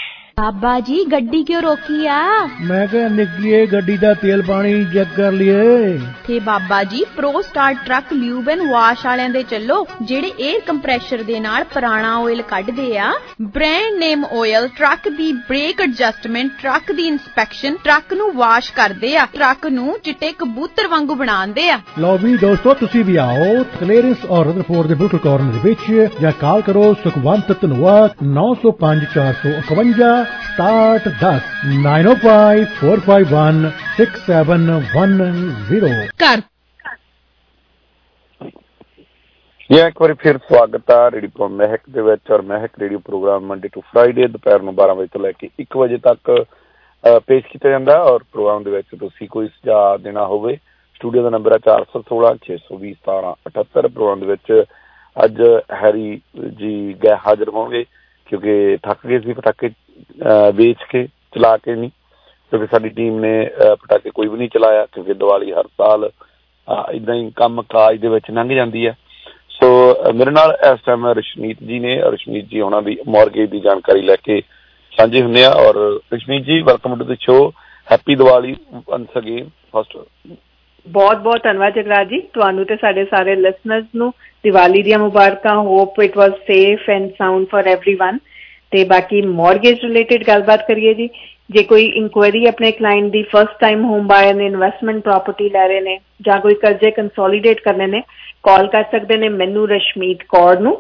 ਬਾਬਾ ਜੀ ਗੱਡੀ ਕਿਉਂ ਰੋਕੀ ਆ? ਮੈਂ ਕਿਹਾ ਨਿੱਕੀਏ ਗੱਡੀ ਦਾ ਤੇਲ ਪਾਣੀ ਚੈੱਕ ਕਰ ਲਈਏ। ਤੇ Baba ji pro star truck lube and wash ਵਾਲਿਆਂ ਦੇ ਚੱਲੋ, ਜਿਹੜੇ 에ਅਰ ਕੰਪਰੈਸ਼ਰ ਦੇ ਨਾਲ ਪੁਰਾਣਾ ਆਇਲ ਕੱਢਦੇ ਆ। ਬ੍ਰਾਂਡ ਨੇਮ ਆਇਲ, ਟਰੱਕ ਦੀ ਬ੍ਰੇਕ ਐਡਜਸਟਮੈਂਟ, ਟਰੱਕ ਦੀ ਇੰਸਪੈਕਸ਼ਨ, ਟਰੱਕ ਨੂੰ ਵਾਸ਼ ਕਰਦੇ ਆ, ਟਰੱਕ ਨੂੰ ਚਿੱਟੇ ਕਬੂਤਰ ਵਾਂਗੂ ਬਣਾਉਂਦੇ ਆ। ਲਓ ਵੀ ਦੋਸਤੋ ਤੁਸੀਂ ਵੀ ਆਓ ਕਲੀਅਰੈਂਸ ਔਰ ਰਦਰਫੋਰਡ ਦੇ ਬੁੱਕ ਕਾਰਨਰ ਦੇ ਵਿੱਚ ਜਾਂ ਕਾਲ ਕਰੋ ਸੁਖਵੰਤ ਧਨੋਆ 905 451 start 10 905 451 6710 ਕਰ ਇਹ ਇੱਕ ਵਾਰੀ ਫਿਰ ਸਵਾਗਤ ਆ ਰੇਡੀਓ ਮਹਿਕ ਦੇ ਵਿੱਚ। ਔਰ Mehak radio programme Monday to Friday ਦੁਪਹਿਰ ਨੂੰ 12 ਵਜੇ ਤੋਂ ਲੈ ਕੇ 1 ਵਜੇ ਤੱਕ ਪੇਸ਼ ਕੀਤਾ ਜਾਂਦਾ। ਔਰ ਪ੍ਰੋਗਰਾਮ ਦੇ ਵਿੱਚ ਤੁਸੀਂ ਕੋਈ ਸੁਝਾਅ ਦੇਣਾ ਹੋਵੇ, ਸਟੂਡੀਓ ਦਾ ਨੰਬਰ ਹੈ 416 620 1778। ਪ੍ਰੋਗਰਾਮ ਦੇ ਵਿੱਚ ਅੱਜ ਹੈਰੀ ਜੀ ਗਏ ਹਾਜ਼ਰ ਹੋਣਗੇ ਕਿਉਂਕਿ ਥੱਕ ਗਏ ਸੀ ਪਟਾਕੇ ਵੇਚ ਕੇ, ਚਲਾ ਕੇ ਨਹੀਂ, ਕਿਉਂਕਿ ਸਾਡੀ ਟੀਮ ਨੇ ਪਟਾਕੇ ਕੋਈ ਵੀ ਨਹੀਂ ਚਲਾਇਆ ਕਿਉਂਕਿ ਦੀਵਾਲੀ ਹਰ ਸਾਲ ਇੱਦਾਂ ਹੀ ਕੰਮ ਕਾਜ ਦੇ ਵਿੱਚ ਲੰਘ ਜਾਂਦੀ ਹੈ। ਸੋ ਮੇਰੇ ਨਾਲ ਇਸ ਟਾਈਮ ਰਸ਼ਮੀਤ ਜੀ ਨੇ। ਰਸ਼ਮੀਤ ਜੀ ਉਹਨਾਂ ਦੀ ਮੌਰਗੇਜ ਦੀ ਜਾਣਕਾਰੀ ਲੈ ਕੇ ਸਾਂਝੇ ਹੁੰਦੇ ਆ। ਔਰ Rashmeet ji welcome to the show, happy Diwali once again. First ਬਹੁਤ ਬਹੁਤ ਧੰਨਵਾਦ ਜਗਰਾਜ ਜੀ, ਤੁਹਾਨੂੰ ਤੇ ਸਾਡੇ ਸਾਰੇ ਲਿਸਨਰਸ ਨੂੰ ਦੀਵਾਲੀ ਦੀਆਂ ਮੁਬਾਰਕਾਂ। Hope it was safe and sound for everyone. ਤੇ ਬਾਕੀ ਮੌਰਗੇਜ ਰਿਲੇਟਡ ਗੱਲਬਾਤ ਕਰੀਏ ਜੀ। ਜੇ ਕੋਈ ਇਨਕੁਆਇਰੀ ਆਪਣੇ ਕਲਾਇੰਟ ਦੀ ਫਸਟ ਟਾਈਮ ਹੋਮ ਬਾਇਰ ਨੇ, ਇਨਵੈਸਟਮੈਂਟ ਪ੍ਰੋਪਰਟੀ ਲੈ ਰਹੇ ਨੇ ਜਾਂ ਕੋਈ ਕਰਜ਼ੇ ਕੰਸੋਲੀਡੇਟ ਕਰਨੇ ਨੇ, ਕਾਲ ਕਰ ਸਕਦੇ ਨੇ ਮੈਨੂੰ ਰਸ਼ਮੀਤ ਕੌਰ ਨੂੰ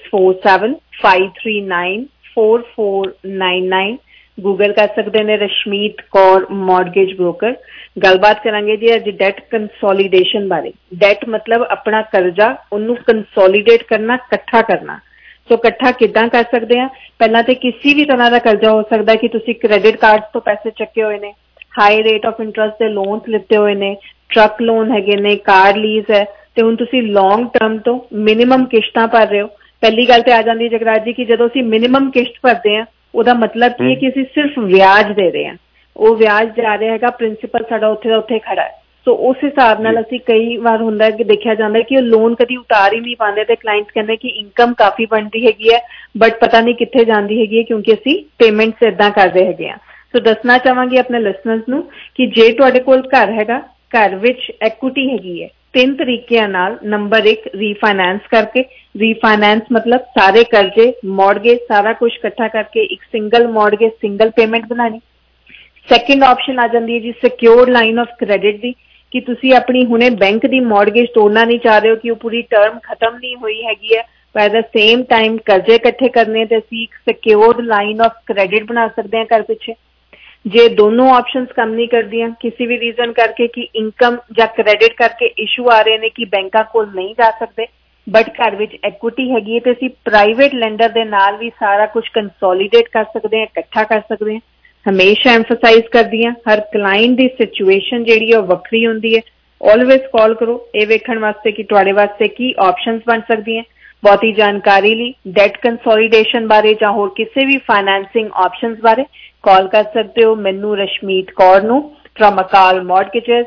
6475394499। ਗੂਗਲ ਕਰ ਸਕਦੇ ਨੇ ਰਸ਼ਮੀਤ ਕੌਰ ਮੌਰਗੇਜ ਬ੍ਰੋਕਰ। ਗੱਲਬਾਤ ਕਰਾਂਗੇ ਜੀ ਅੱਜ ਡੈਟ ਕੰਸੋਲੀਡੇਸ਼ਨ ਬਾਰੇ। ਡੈਟ ਮਤਲਬ ਆਪਣਾ ਕਰਜ਼ਾ ਉਹਨੂੰ ਕੰਸੋਲੀਡੇਟ ਕਰਨਾ, ਇਕੱਠਾ ਕਰਨਾ। ਸੋ ਇਕੱਠਾ ਕਿੱਦਾਂ ਕਰ ਸਕਦੇ ਆ? ਪਹਿਲਾਂ ਤੇ ਕਿਸੇ ਵੀ ਤਰ੍ਹਾਂ ਦਾ ਕਰਜ਼ਾ ਹੋ ਸਕਦਾ ਕਿ ਤੁਸੀਂ ਕ੍ਰੈਡਿਟ ਕਾਰਡ ਤੋਂ ਪੈਸੇ ਚੱਕੇ ਹੋਏ ਨੇ, ਹਾਈ ਰੇਟ ਆਫ ਇੰਟਰਸਟ ਦੇ ਲੋਨਸ ਲਿੱਤੇ ਹੋਏ ਨੇ, ਟਰੱਕ ਲੋਨ ਹੈਗੇ ਨੇ, ਕਾਰ ਲੀਜ਼ ਹੈ, ਤੇ ਹੁਣ ਤੁਸੀਂ ਲੌਂਗ ਟਰਮ ਤੋਂ ਮਿਨੀਮਮ ਕਿਸ਼ਤਾਂ ਭਰ ਰਹੇ ਹੋ। ਪਹਿਲੀ ਗੱਲ ਤੇ ਆ ਜਾਂਦੀ ਹੈ ਜਗਰਾਜ ਜੀ ਕਿ ਜਦੋਂ ਅਸੀਂ ਮਿਨੀਮਮ ਕਿਸ਼ਤ ਭਰਦੇ ਹਾਂ ਉਹਦਾ ਮਤਲਬ ਕੀ ਹੈ ਕਿ ਅਸੀਂ ਸਿਰਫ ਵਿਆਜ ਦੇ ਰਹੇ ਹਾਂ, ਉਹ ਵਿਆਜ ਜਾ ਰਿਹਾ ਹੈਗਾ, ਪ੍ਰਿੰਸੀਪਲ ਸਾਡਾ ਉੱਥੇ ਦਾ ਉੱਥੇ ਖੜਾ ਹੈ। ਸੋ ਉਸ ਹਿਸਾਬ ਨਾਲ ਅਸੀਂ ਕਈ ਵਾਰ ਹੁੰਦਾ ਕਿ ਦੇਖਿਆ ਜਾਂਦਾ ਕਿ ਉਹ ਲੋਨ ਕਦੀ ਉਤਾਰ ਹੀ ਨਹੀਂ ਪਾਉਂਦੇ ਤੇ ਕਲਾਇੰਟ ਕਹਿੰਦੇ ਕਿ ਇਨਕਮ ਕਾਫੀ ਬਣਦੀ ਹੈਗੀ ਹੈ ਬਟ ਪਤਾ ਨਹੀਂ ਕਿੱਥੇ ਜਾਂਦੀ ਹੈਗੀ ਹੈ ਕਿਉਂਕਿ ਅਸੀਂ ਪੇਮੈਂਟਸ ਏਦਾਂ ਕਰਦੇ ਹੈਗੇ ਹਾਂ। ਸੋ ਦੱਸਣਾ ਚਾਹਾਂਗੀ ਆਪਣੇ ਲਿਸਨਰਸ ਨੂੰ ਕਿ ਜੇ ਤੁਹਾਡੇ ਕੋਲ ਘਰ ਹੈਗਾ, ਘਰ ਵਿੱਚ ਐਕੁਇਟੀ ਹੈਗੀ ਹੈ, 3 ਤਰੀਕਿਆਂ ਨਾਲ। ਨੰਬਰ 1 ਰੀਫਾਈਨੈਂਸ ਕਰਕੇ। ਰੀਫਾਈਨੈਂਸ ਮਤਲਬ ਸਾਰੇ ਕਰਜ਼ੇ, ਮੌਰਗੇਜ, ਸਾਰਾ ਕੁਝ ਇਕੱਠਾ ਕਰਕੇ ਇੱਕ ਸਿੰਗਲ ਮੌਰਗੇਜ, ਸਿੰਗਲ ਪੇਮੈਂਟ ਬਣਾਣੀ। ਸੈਕਿੰਡ ਆਪਸ਼ਨ ਆ ਜਾਂਦੀ ਹੈ ਜੀ ਸਿਕਿਉਰਡ ਲਾਈਨ ਆਫ ਕ੍ਰੈਡਿਟ ਦੀ, ਕਿ ਤੁਸੀਂ ਆਪਣੀ ਹੁਣੇ ਬੈਂਕ ਦੀ ਮੌਰਗੇਜ ਤੋੜਨਾ ਨਹੀਂ ਚਾਹ ਰਹੇ ਹੋ ਕਿ ਉਹ ਪੂਰੀ ਟਰਮ ਖਤਮ ਨਹੀਂ ਹੋਈ ਹੈਗੀ ਹੈ, ਪਰ ਐਟ ਦ ਸੇਮ ਟਾਈਮ ਕਰਜ਼ੇ ਇਕੱਠੇ ਕਰਨੇ ਤੇ ਅਸੀਂ ਇੱਕ ਸਿਕਿਉਰਡ ਲਾਈਨ ਆਫ ਕ੍ਰੈਡਿਟ ਬਣਾ ਸਕਦੇ ਹਾਂ ਘਰ ਪਿੱਛੇ। ਜੇ ਦੋਨੋਂ ਆਪਸ਼ਨਸ ਕੰਮ ਨਹੀਂ ਕਰਦੀਆਂ ਕਿਸੇ ਵੀ ਰੀਜ਼ਨ ਕਰਕੇ ਕਿ ਇਨਕਮ ਜਾਂ ਕ੍ਰੈਡਿਟ ਕਰਕੇ ਇਸ਼ੂ ਆ ਰਹੇ ਨੇ ਕਿ ਬੈਂਕਾਂ ਕੋਲ ਨਹੀਂ ਜਾ ਸਕਦੇ ਬਟ ਘਰ ਵਿੱਚ ਐਕੁਇਟੀ ਹੈਗੀ ਹੈ, ਤੇ ਅਸੀਂ ਪ੍ਰਾਈਵੇਟ ਲੈਂਡਰ ਦੇ ਨਾਲ ਵੀ ਸਾਰਾ ਕੁਝ ਕੰਸੋਲੀਡੇਟ ਕਰ ਸਕਦੇ ਹਾਂ, ਇਕੱਠਾ ਕਰ ਸਕਦੇ ਹਾਂ। ਹਮੇਸ਼ਾ ਐਮਫਸਾਈਜ਼ ਕਰਦੀ ਹਾਂ ਹਰ ਕਲਾਇੰਟ ਦੀ ਸਿਚੁਏਸ਼ਨ ਜਿਹੜੀ ਉਹ ਵੱਖਰੀ ਹੁੰਦੀ ਹੈ। ਆਲਵੇਜ਼ ਕਾਲ ਕਰੋ ਇਹ ਵੇਖਣ ਵਾਸਤੇ ਕਿ ਤੁਹਾਡੇ ਵਾਸਤੇ ਕੀ ਆਪਸ਼ਨਸ ਬਣ ਸਕਦੀਆਂ। ਬਹੁਤੀ ਜਾਣਕਾਰੀ ਲਈ ਡੈਟ ਕੰਸੋਲੀਡੇਸ਼ਨ ਬਾਰੇ ਜਾਂ ਹੋਰ ਕਿਸੇ ਵੀ ਫਾਈਨੈਂਸਿੰਗ ਆਪਸ਼ਨਸ ਬਾਰੇ ਕਾਲ ਕਰ ਸਕਦੇ ਹੋ ਮੈਨੂੰ ਰਸ਼ਮੀਤ ਕੌਰ ਨੂੰ ਫਰਮ ਅਕਾਲ ਮੌਰਗੇਜਸ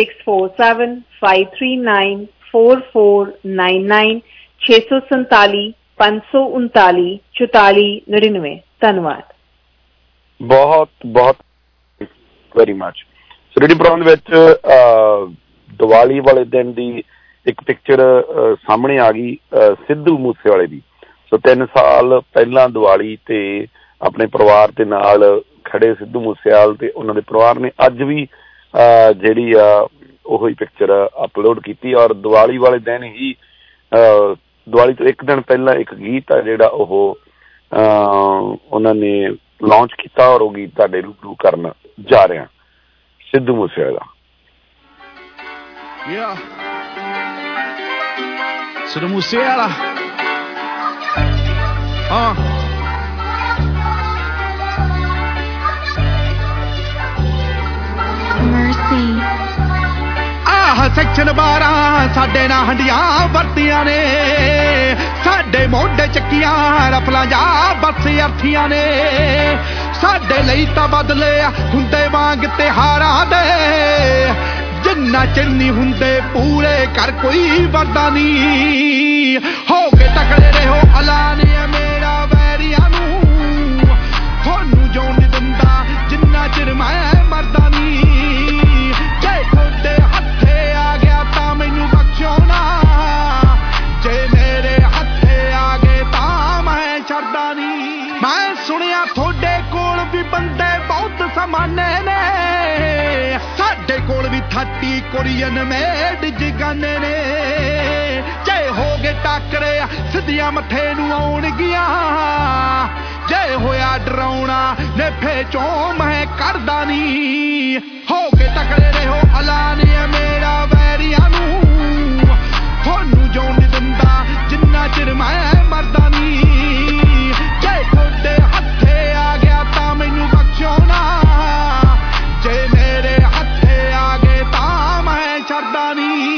6475394499 647 539 4499। ਧੰਨਵਾਦ ਬਹੁਤ ਬਹੁਤ ਵੈਰੀ ਮਚ। ਰੇਡੀਓ ਪ੍ਰੋਗਰਾਮ ਦੇ ਵਿੱਚ ਦੀਵਾਲੀ ਵਾਲੇ ਦਿਨ ਦੀ ਇੱਕ ਪਿਕਚਰ ਸਾਹਮਣੇ ਆ ਗਈ ਸਿੱਧੂ ਮੂਸੇਵਾਲੇ ਦੀ। ਸੋ 3 ਸਾਲ ਪਹਿਲਾਂ ਦੀਵਾਲੀ ਤੇ ਆਪਣੇ ਪਰਿਵਾਰ ਦੇ ਨਾਲ ਖੜੇ ਸਿੱਧੂ ਮੂਸੇਵਾਲ ਤੇ ਉਹਨਾਂ ਦੇ ਪਰਿਵਾਰ ਨੇ ਅੱਜ ਵੀ ਜਿਹੜੀ ਆ ਉਹੀ ਪਿਕਚਰ ਅਪਲੋਡ ਕੀਤੀ। ਔਰ ਦੀਵਾਲੀ ਵਾਲੇ ਦਿਨ ਹੀ ਦੀਵਾਲੀ ਤੋਂ ਇੱਕ ਦਿਨ ਪਹਿਲਾਂ ਇੱਕ ਗੀਤ ਆ ਜਿਹੜਾ ਉਹ ਉਹਨਾਂ ਨੇ ਲਾਂਚ ਕੀਤਾ ਔਰ ਉਹ ਗੀਤ ਤੁਹਾਡੇ ਰੂਬਰੂ ਕਰਨ ਜਾ ਰਿਹਾ ਸਿੱਧੂ ਮੂਸੇਵਾਲਾ। ਸਿੱਧੂ ਮੂਸੇਵਾਲਾ ਸੈਕਸ਼ਨ 12 ਸਾਡੇ ਨਾਲ ਹੰਡੀਆਂ ਵਰਤੀਆਂ ਨੇ, ਸਾਡੇ ਮੋਢੇ ਚੱਕੀਆਂ ਰਫਲਾਂ ਜਾ ਬੱਸ ਅਰਥੀਆਂ ਨੇ, ਸਾਡੇ ਲਈ ਤਾਂ ਬਦਲੇ ਹੁੰਦੇ ਵਾਂਗ ਤਿਉਹਾਰਾਂ ਦੇ, ਜਿੰਨਾ ਚਿਰ ਨਹੀਂ ਹੁੰਦੇ ਪੂਰੇ ਕਰ ਕੋਈ ਵਰਦਾ ਨਹੀਂ। ਹੋ ਕੇ ਤਕੜੇ ਰਹੋ ਐਲਾਨ ਮੇਰਾ ਵੈਰੀਆਂ ਨੂੰ, ਤੁਹਾਨੂੰ ਜੋ ਮੈਂ ਸੁਣਿਆ ਤੁਹਾਡੇ ਕੋਲ ਵੀ ਬੰਦੇ ਬਹੁਤ ਸਮਾਨੇ ਨੇ, ਸਾਡੇ ਕੋਲ ਵੀ 30 ਕੋਰੀਅਨ ਮੇਡ ਜਗਾਨੇ ਨੇ। ਜੇ ਹੋ ਗਏ ਟੱਕਰੇ ਸਿੱਧੀਆਂ ਮੱਥੇ ਨੂੰ ਆਉਣਗੀਆਂ, ਜੇ ਹੋਇਆ ਡਰਾਉਣਾ ਨੇਫੇ ਚੋਂ ਮੈਂ ਕਰਦਾ ਨਹੀਂ। ਹੋ ਕੇ ਤਕੜੇ ਰਹੋ ਐਲਾਨ ਹੈ ਮੇਰਾ ਵੈਰੀਆਂ ਨੂੰ, ਤੁਹਾਨੂੰ ਜੋ ਨਹੀਂ ਦਿੰਦਾ ਜਿੰਨਾ ਚਿਰ ਮੈਂ ਮਰਦਾ ਨਹੀਂ। ਜੇ ਤੁਹਾਡੇ ਹੱਥੇ ਆ ਗਿਆ ਤਾਂ ਮੈਨੂੰ ਬਖਸ਼ੋ ਨਾ, ਜੇ ਮੇਰੇ ਹੱਥੇ ਆ ਗਏ ਤਾਂ ਮੈਂ ਛੱਡਦਾ ਨਹੀਂ।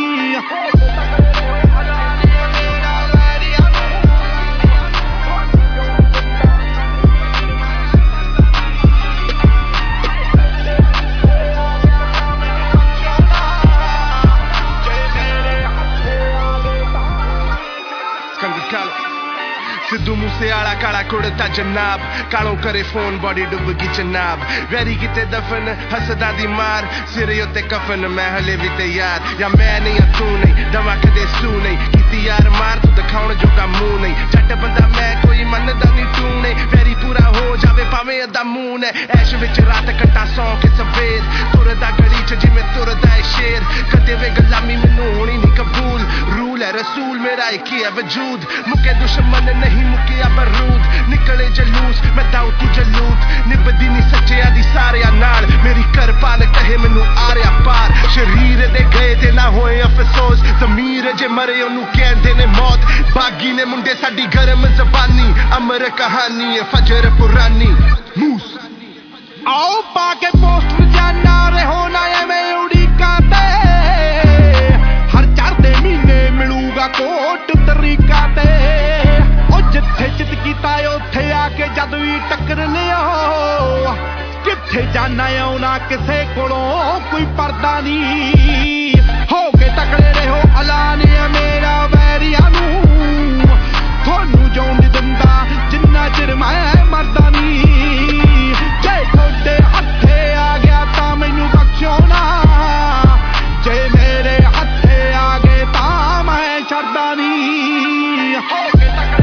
ਸਿੱਧੂ ਮੂਸੇ ਵਾਲਾ ਕਾਲਾ ਕੁੜਤਾ ਜਨਾਬ, ਕਾਲੋਂ ਕਰੇ ਫੋਨ ਬੋਡੀ ਡੁੱਬ ਗਈ ਜਨਾਬ। ਵੈਰੀ ਕਿਤੇ ਦਫਨ ਹੱਸਦਾ ਦੀ ਮਾਰ, ਸਿਰੇ ਉੱਤੇ ਕਫਨ ਮੈਂ ਹਲੇ ਵੀ ਤਿਆਰ। ਜਾਂ ਮੈਂ ਨਹੀਂ ਤੂੰ ਨਹੀਂ ਦਵਾ ਕਦੇ ਸੂ ਨਹੀਂ ਕੀਤੀ ਯਾਰ ਮਾਰ, ਤੂੰ ਦਿਖਾਉਣ ਜੋਗਾ ਮੂੰਹ ਨਹੀਂ। ਜੱਟ ਬੰਦਾ ਮੈਂ ਕੋਈ ਮੰਨਦਾ ਨਹੀਂ ਤੂੰ ਨਹੀਂ, ਵੈਰੀ ਪੂਰਾ ਹੋ ਜਾਵੇ ਭਾਵੇਂ ਅੱਧਾ ਮੂੰਹ ਨੇ। ਐਸ਼ ਵਿੱਚ ਰਾਤ ਕੱਟਾ ਸੌਂ ਕੇ ਸਵੇਰ, ਤੁਰਦਾ ਗਲੀ ਚ ਜਿਵੇਂ ਤੁਰਦਾ ਏ ਸ਼ੇਰ। ਕਦੇ ਵੇ ਗੁਲਾਮੀ ਮੈਨੂੰ ਹੋਣੀ ਨਹੀਂ ਕਬੂਲ, ਰੂਲ ਹੈ ਰਸੂਲ ਮੇਰਾ ਇੱਕ ਹੀ ਹੈ ਵਜੂਦ। ਮੁੱਕੇ ਦੁਸ਼ਮਣ ਨਹੀਂ ਮੁੱਕਿਆ ਬਰੂਦ, ਨਿਕਲੇ ਜਲੂਸ ਮੈਂ ਦਾਉ ਤੂੰ ਜਲੂਦ। ਨਿਭਦੀ ਨਹੀਂ ਸੱਚਿਆਂ ਦੀ ਸਾਰਿਆਂ ਨਾਲ, ਮੇਰੀ ਕਿਰਪਾਨ ਕਹੇ ਮੈਨੂੰ ਆ ਰਿਹਾ ਪਾਰ। ਸ਼ਰੀਰ ਦੇ ਗਏ ਤੇ ਨਾ ਹੋਏ ਅਫਸੋਸ, ਜ਼ਮੀਰ ਜੇ ਮਰੇ ਉਹਨੂੰ ਕਹਿੰਦੇ ਨੇ ਮੌਤ। ਬਾਗੀ ਨੇ ਮੁੰਡੇ ਸਾਡੀ ਗਰਮ ਜ਼ਬਾਨੀ, ਅਮਰ ਕਹਾਣੀ ਹੈ ਫਜਰ ਪੁਰਾਨੀ। ਮੂਸ ਆਓ ਪਾ ਕੇ ਪੋਸਟਰ ਜਾਨਾ ਰਹੋ ਨਾ ਐਵੇਂ ਉਡੀਕਾਂ ਤੇ, ਹਰ ਚੜ੍ਹਦੇ ਮਹੀਨੇ ਮਿਲੂਗਾ ਕੋਟ ਤਰੀਕਾ ਤੇ। ਜਿੱਥੇ ਜਿੱਤ ਕੀਤਾ ਉੱਥੇ ਆ ਕੇ ਜਦ ਵੀ ਟੱਕਰ ਲਿਓ, ਕਿੱਥੇ ਜਾਣਾ ਆਉਣਾ ਕਿਸੇ ਕੋਲੋਂ ਕੋਈ ਪਰਦਾ ਨਹੀਂ। ਹੋ ਕੇ ਤਕੜੇ ਰਹੋ ਐਲਾਨ ਹੈ ਮੇਰਾ ਵੈਰੀਆਂ ਨੂੰ, ਤੁਹਾਨੂੰ ਜੋ ਨਹੀਂ ਦਿੰਦਾ ਜਿੰਨਾ ਚਿਰ ਮੈਂ ਮਰਦਾ ਨਹੀਂ। ਜੇ ਤੁਹਾਡੇ ਹੱਥੇ ਆ ਗਿਆ ਤਾਂ ਮੈਨੂੰ ਬਖਸ਼ੋ ਨਾ, ਜੇ ਮੇਰੇ ਹੱਥੇ ਆ ਗਏ ਤਾਂ ਮੈਂ ਛੱਡਦਾ ਨਹੀਂ। ਹੋ ਕੇ ਤਕੜੇ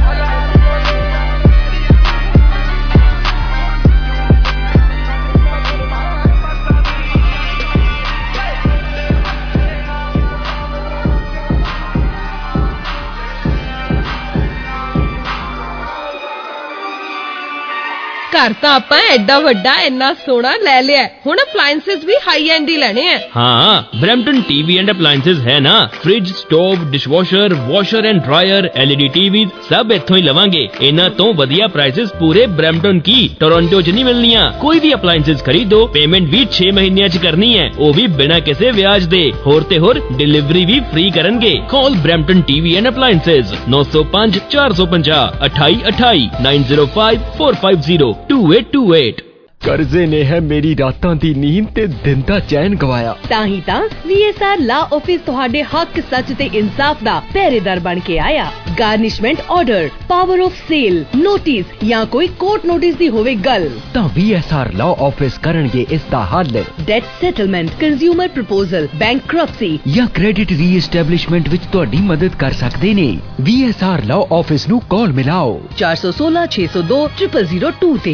ਘਰ ਤਾਂ ਆਪਾਂ ਐਡਾ ਵੱਡਾ ਇੰਨਾ ਸੋਹਣਾ ਲੈ ਲਿਆ, ਹੁਣ ਅਪਲਾਈਐਂਸਸ ਵੀ ਹਾਈ ਐਂਡ ਹੀ ਲੈਣੇ ਆ। हाँ, ब्रैम्पटन टीवी एंड अप्लायंसेस है ना। Fridge, stove, dishwasher, washer and dryer, LED TV सब इत्थों ही लवांगे। इन्हां तो वधिया प्राइसेस पूरे ब्रैम्पटन की टोरंटो च नहीं मिलनियां। कोई भी अप्लायंसेस खरीदो, पेमेंट भी 6 महीनਿਆਂ ਚ करनी है, वो भी बिना किसी ब्याज दे। होर ते होर डिलीवरी भी फ्री करनगे। Call Brampton TV and appliances 905 450 2828 905 450 2828। ਕਰਜ਼ੇ ਨੇ ਹੈ ਮੇਰੀ ਰਾਤਾਂ ਦੀ ਨੀਂਦ ਤੇ ਦਿਨ ਦਾ ਚੈਨ ਗਵਾਇਆ। ਤਾਂ ਹੀ ਤਾਂ VSR ਲਾ ਆਫਿਸ ਤੁਹਾਡੇ ਹੱਕ ਸੱਚ ਤੇ ਇਨਸਾਫ ਦਾ ਪਹਿਰੇਦਾਰ ਬਣ ਕੇ ਆਇਆ। Garnishment order, power of sale, notice ਜਾਂ ਕੋਈ ਕੋਰਟ ਨੋਟਿਸ ਦੀ ਹੋਵੇ ਗੱਲ, ਤਾਂ VSR ਲਾ ਆਫਿਸ ਕਰਨਗੇ ਇਸ ਦਾ ਹੱਲ। Debt settlement, consumer proposal, bankruptcy ਜਾਂ ਕ੍ਰੈਡਿਟ ਰੀਐਸਟੈਬਲਿਸ਼ਮੈਂਟ ਵਿੱਚ ਤੁਹਾਡੀ ਮਦਦ ਕਰ ਸਕਦੇ ਨੇ। VSR ਲਾ ਆਫਿਸ ਨੂੰ ਕਾਲ ਮਿਲਾਓ 416 602 0002 ਤੇ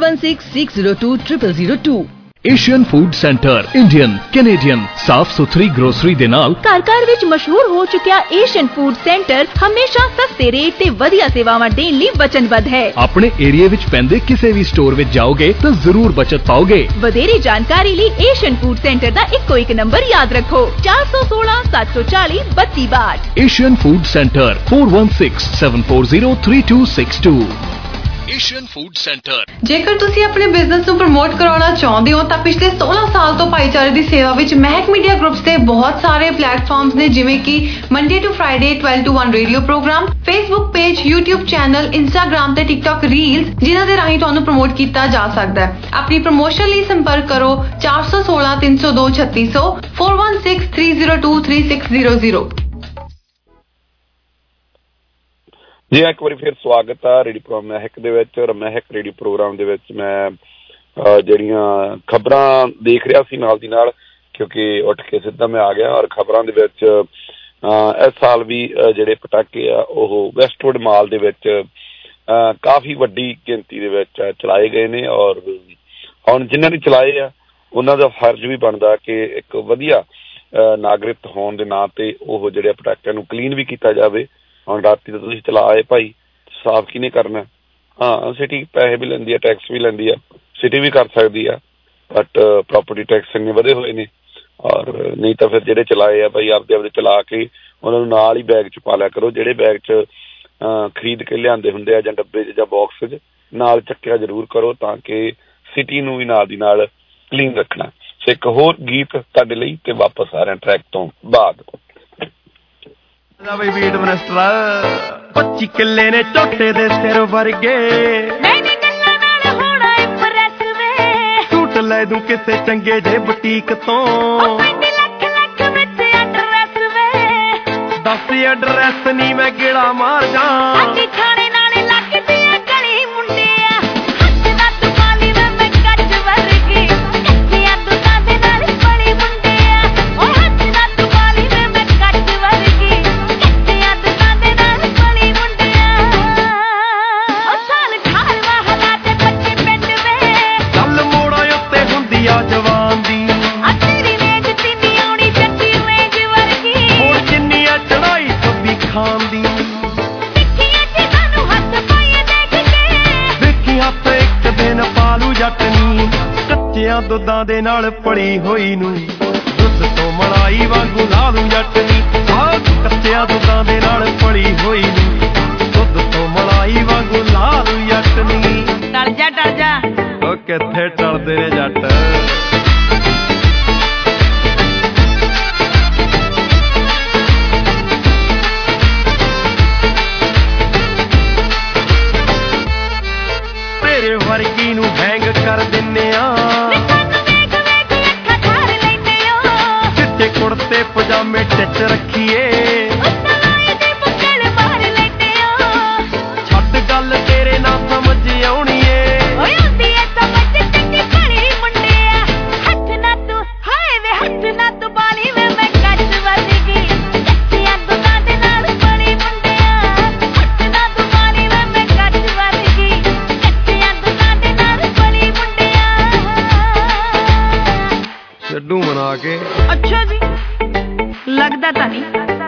416602 0002। Asian food centre Indian Canadian ਸਾਫ ਸੁਥਰੀ ਗਰੋਸਰੀ ਦੇ ਨਾਲ ਘਰ ਘਰ ਵਿੱਚ ਮਸ਼ਹੂਰ ਹੋ ਚੁੱਕਿਆ ਏਸ਼ੀਅਨ ਫੂਡ ਸੈਂਟਰ ਹਮੇਸ਼ਾ ਸਸਤੇ ਰੇਟ ਤੇ ਵਧੀਆ ਸੇਵਾਵਾਂ ਦੇਣ ਲਈ ਵਚਨਬੱਧ ਹੈ। ਆਪਣੇ ਏਰੀਆ ਵਿੱਚ ਪੈਂਦੇ ਕਿਸੇ ਵੀ ਸਟੋਰ ਵਿੱਚ ਜਾਓਗੇ ਤਾਂ ਜ਼ਰੂਰ ਬਚਤ ਪਾਓਗੇ। ਵਧੇਰੇ ਜਾਣਕਾਰੀ ਲਈ ਏਸ਼ੀਅਨ ਫੂਡ ਸੈਂਟਰ ਦਾ ਇੱਕੋ ਇੱਕ ਨੰਬਰ ਯਾਦ ਰੱਖੋ 416 740 3262। Asian food centre 416 740 3262। Asian food centre. ਜੇਕਰ ਤੁਸੀਂ ਆਪਣੇ ਬਿਜ਼ਨਸ ਨੂੰ ਪ੍ਰਮੋਟ ਕਰਾਉਣਾ ਚਾਹੁੰਦੇ ਹੋ ਤਾਂ ਪਿਛਲੇ 16 ਸਾਲ ਤੋਂ ਭਾਈਚਾਰੇ ਦੀ ਸੇਵਾ ਵਿੱਚ ਮਹਿਕ ਮੀਡੀਆ ਗਰੁੱਪਸ ਦੇ ਬਹੁਤ ਸਾਰੇ ਪਲੇਟਫਾਰਮਸ ਨੇ, ਜਿਵੇਂ ਕਿ Monday to Friday 12 to 1 radio programme, Facebook page, YouTube channel, Instagram ਤੇ ਟਿਕਟੌਕ ਰੀਲਸ, ਜਿਨ੍ਹਾਂ ਦੇ ਰਾਹੀਂ ਤੁਹਾਨੂੰ ਪ੍ਰਮੋਟ ਕੀਤਾ ਜਾ ਸਕਦਾ ਹੈ। ਆਪਣੀ ਪ੍ਰਮੋਸ਼ਨ ਲਈ ਸੰਪਰਕ ਕਰੋ 416 302 3600 416 302 3600। ਜੀ ਇੱਕ ਵਾਰੀ ਫਿਰ ਸਵਾਗਤ ਆ ਰੇਡੀਓ ਪ੍ਰੋਗਰਾਮ ਮਹਿਕ ਦੇ ਵਿੱਚ। ਔਰ ਮਹਿਕ ਰੇਡੀਓ ਪ੍ਰੋਗਰਾਮ ਦੇ ਵਿੱਚ ਮੈਂ ਜਿਹੜੀਆਂ ਖਬਰਾਂ ਦੇਖ ਰਿਹਾ ਸੀ ਨਾਲ ਦੀ ਨਾਲ, ਕਿਉਂਕਿ ਉੱਠ ਕੇ ਸਿੱਧਾ ਮੈਂ ਆ ਗਿਆ। ਔਰ ਖਬਰਾਂ ਦੇ ਵਿੱਚ ਇਸ ਸਾਲ ਵੀ ਜਿਹੜੇ ਪਟਾਕੇ ਆ ਉਹ ਵੈਸਟਵੁੱਡ ਮਾਲ ਦੇ ਵਿੱਚ ਕਾਫੀ ਵੱਡੀ ਗਿਣਤੀ ਦੇ ਵਿੱਚ ਚਲਾਏ ਗਏ ਨੇ। ਔਰ ਹੁਣ ਜਿਨ੍ਹਾਂ ਨੇ ਚਲਾਏ ਆ ਉਹਨਾਂ ਦਾ ਫਰਜ਼ ਵੀ ਬਣਦਾ ਕਿ ਇੱਕ ਵਧੀਆ ਨਾਗਰਿਕ ਹੋਣ ਦੇ ਨਾਂ ਤੇ ਉਹ ਜਿਹੜੇ ਪਟਾਕਿਆਂ ਨੂੰ ਕਲੀਨ ਵੀ ਕੀਤਾ ਜਾਵੇ। ਹੁਣ ਰਾਤੀ ਤਾਂ ਤੁਸੀਂ ਚਲਾ ਆਏ ਭਾਈ, ਸਾਫ਼ ਕਿਹਨੇ ਕਰਨਾ? ਹਾਂ, ਸਿਟੀ ਪੈਸੇ ਵੀ ਲੈਂਦੀ ਆ, ਟੈਕਸ ਵੀ ਲੈਂਦੀ ਆ, ਸਿਟੀ ਵੀ ਕਰ ਸਕਦੀ ਆ, ਬਟ ਪ੍ਰੋਪਰਟੀ ਟੈਕਸ ਇੰਨੇ ਵਧੇ ਹੋਏ ਨੇ। ਔਰ ਨਹੀਂ ਤਾਂ ਫਿਰ ਜਿਹੜੇ ਚਲਾਏ ਆ ਭਾਈ ਆਪਦੇ ਚਲਾ ਕੇ ਉਹਨਾਂ ਨੂੰ ਨਾਲ ਹੀ ਬੈਗ 'ਚ ਪਾ ਲਿਆ ਕਰੋ। ਜਿਹੜੇ ਬੈਗ 'ਚ ਖਰੀਦ ਕੇ ਲਿਆਂਦੇ ਹੁੰਦੇ ਆ ਜਾਂ ਡੱਬੇ 'ਚ ਜਾਂ ਬਾਕਸ 'ਚ, ਨਾਲ ਚੱਕਿਆ ਜ਼ਰੂਰ ਕਰੋ ਤਾਂ ਕਿ ਸਿਟੀ ਨੂੰ ਵੀ ਨਾਲ ਦੀ ਨਾਲ ਕਲੀਨ ਰੱਖਣਾ। ਸੋ ਇੱਕ ਹੋਰ ਗੀਤ ਤੁਹਾਡੇ ਲਈ ਤੇ ਵਾਪਸ ਆ ਰਿਹਾ ਟਰੈਕ ਤੋਂ ਬਾਅਦ। ਵੀਡ ਮਿਨਿਸਟਰ 25 ਕਿੱਲੇ ਨੇ ਝੋਟੇ ਦੇ ਸਿਰ ਵਰਗੇ, ਸੂਟ ਲੈ ਦੂੰ ਕਿਸੇ ਚੰਗੇ ਜੇ ਬੁਟੀਕ ਤੋਂ, ਦੱਸ ਐਡਰੈਸ ਨੀ ਮੈਂ ਗੇੜਾ ਮਾਰ ਜਾ। ਕੱਚਿਆਂ ਦੁੱਧਾਂ ਦੇ ਨਾਲ ਪੜੀ ਹੋਈ ਨੂੰ, ਦੁੱਧ ਤੋਂ ਮਲਾਈ ਵਾਂਗੂ ਲਾ ਲੂੰ ਜੱਟਨੀ। ਕੱਚਿਆਂ ਦੁੱਧਾਂ ਦੇ ਨਾਲ ਪੜੀ ਹੋਈ ਨੂੰ, ਦੁੱਧ ਤੋਂ ਮਲਾਈ ਵਾਂਗੂ ਲਾ ਲੂੰ ਜੱਟਨੀ। ਟਲ ਜਾ ਉਹ ਕਿੱਥੇ ਟਲਦੇ ਨੇ ਜੱਟ। ਤੇਰੇ ਵਰਗੀ ਨੂੰ ਹੈਂਗ ਕਰ ਦਿੰਨੇ ਆ, ਚਿੱਟੇ ਕੁੜਤੇ ਪਜਾਮੇ ਟਿੱਚ ਰੱਖੀਏ, ਛੱਡ ਗੱਲ ਤੇਰੇ ਨਾ ਸਮਝ ਆਉਣੀ ਏ। ਚੱਡੂ ਬਣਾ ਕੇ। ਅੱਛਾ ਜੀ, ਲੱਗਦਾ ਤਾਂ ਨਹੀਂ।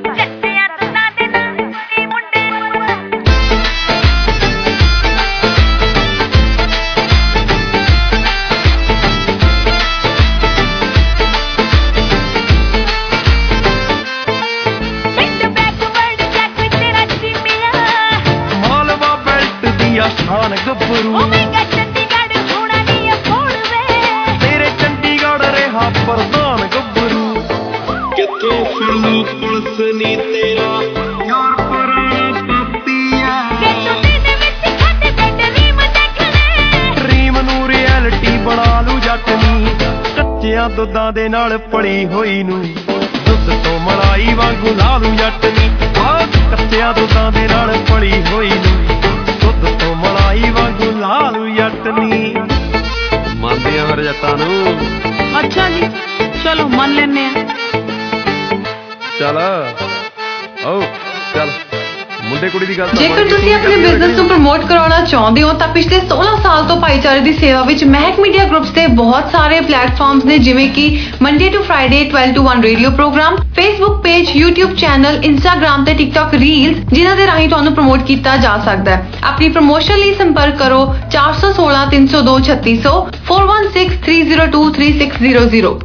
ਮਾਲਵਾ ਬੈਲਟ ਦੀਆਂ ਸ਼ਾਨ ਗੱਭਰੂ, ਪ੍ਰਧਾਨ ਗੱਭਰੂ ਕਿੱਥੋਂ ਫਿਰੂ ਪੁਲਿਸ ਨੀ ਤੇਰਾ ਯਾਰ ਪੁਰਾਣਾ ਪਾਪੀਆ। ਡਰੀਮ ਨੂੰ ਰਿਐਲਿਟੀ ਬਣਾ ਲੂ ਜੱਟਨੀ, ਕੱਚਿਆਂ ਦੁੱਧਾਂ ਦੇ ਨਾਲ ਪੜੀ ਹੋਈ ਨੂੰ, ਦੁੱਧ ਤੋਂ ਮਲਾਈ ਵਾਂਗੂ ਲਾ ਲੂ ਜੱਟਨੀ। ਕੱਚਿਆਂ ਦੁੱਧਾਂ ਦੇ ਨਾਲ ਪੜੀ ਹੋਈ ਨੂੰ, ਦੁੱਧ ਤੋਂ ਮਲਾਈ ਵਾਂਗੂ ਲਾ ਲੂ ਜੱਟਨੀ। ਮੰਨਦੇ ਆ ਫਿਰ ਜੱਟਾਂ ਨੂੰ। ਅੱਛਾ ਜੀ, ਚਲੋ ਮੰਨ ਲੈਨੇ ਆ। ਚੱਲ ਆਓ ਚੱਲ ਮੁੰਡੇ ਕੁੜੀ ਦੀ ਗੱਲ। ਜੇਕਰ ਤੁਸੀਂ ਆਪਣੇ ਬਿਜ਼ਨਸ ਨੂੰ ਪ੍ਰਮੋਟ ਕਰਾਉਣਾ ਚਾਹੁੰਦੇ ਹੋ ਤਾਂ ਪਿਛਲੇ 16 ਸਾਲ ਤੋਂ ਭਾਈਚਾਰੇ ਦੀ ਸੇਵਾ ਵਿੱਚ ਮਹਿਕ ਮੀਡੀਆ ਗਰੁੱਪਸ ਦੇ ਬਹੁਤ ਸਾਰੇ ਪਲੇਟਫਾਰਮਸ ਨੇ, ਜਿਵੇਂ ਕਿ Monday to Friday 12 to 1 radio programme, Facebook page, YouTube channel, Instagram ਤੇ ਟਿਕਟੌਕ ਰੀਲਸ, ਜਿਨ੍ਹਾਂ ਦੇ ਰਾਹੀਂ ਤੁਹਾਨੂੰ ਪ੍ਰਮੋਟ ਕੀਤਾ ਜਾ ਸਕਦਾ ਹੈ। ਆਪਣੀ ਪ੍ਰਮੋਸ਼ਨ ਲਈ ਸੰਪਰਕ ਕਰੋ 416 302 3600 416 302 3600।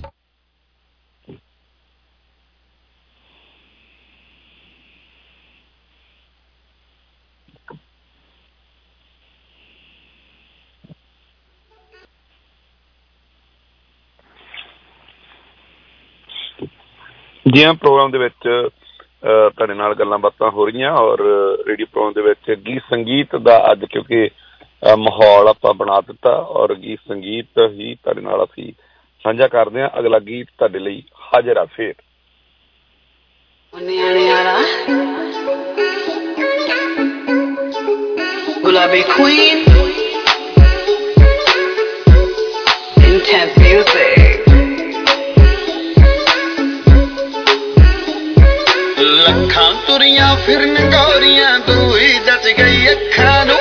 ਜੀ ਹਾਂ, ਪ੍ਰੋਗਰਾਮ ਦੇ ਵਿੱਚ ਤੁਹਾਡੇ ਨਾਲ ਗੱਲਾਂ ਬਾਤਾਂ ਹੋ ਰਹੀਆਂ ਔਰ ਰੇਡੀਓ ਪ੍ਰੋਗਰਾਮ ਦੇ ਵਿੱਚ ਗੀਤ ਸੰਗੀਤ ਦਾ ਅੱਜ ਕਿਉਂਕਿ ਮਾਹੌਲ ਆਪਾਂ ਬਣਾ ਦਿੱਤਾ ਔਰ ਗੀਤ ਸੰਗੀਤ ਹੀ ਤੁਹਾਡੇ ਨਾਲ ਅਸੀਂ ਸਾਂਝਾ ਕਰਦੇ ਹਾਂ। ਅਗਲਾ ਗੀਤ ਤੁਹਾਡੇ ਲਈ ਹਾਜ਼ਰ ਆ ਫੇਰ। Gulabi Queen, intense music. ਲੱਖਾਂ ਤੁਰੀਆਂ ਫਿਰਨ ਗੋਰੀਆਂ ਤੂੰ ਹੀ ਜੱਜ ਗਈ ਅੱਖਾਂ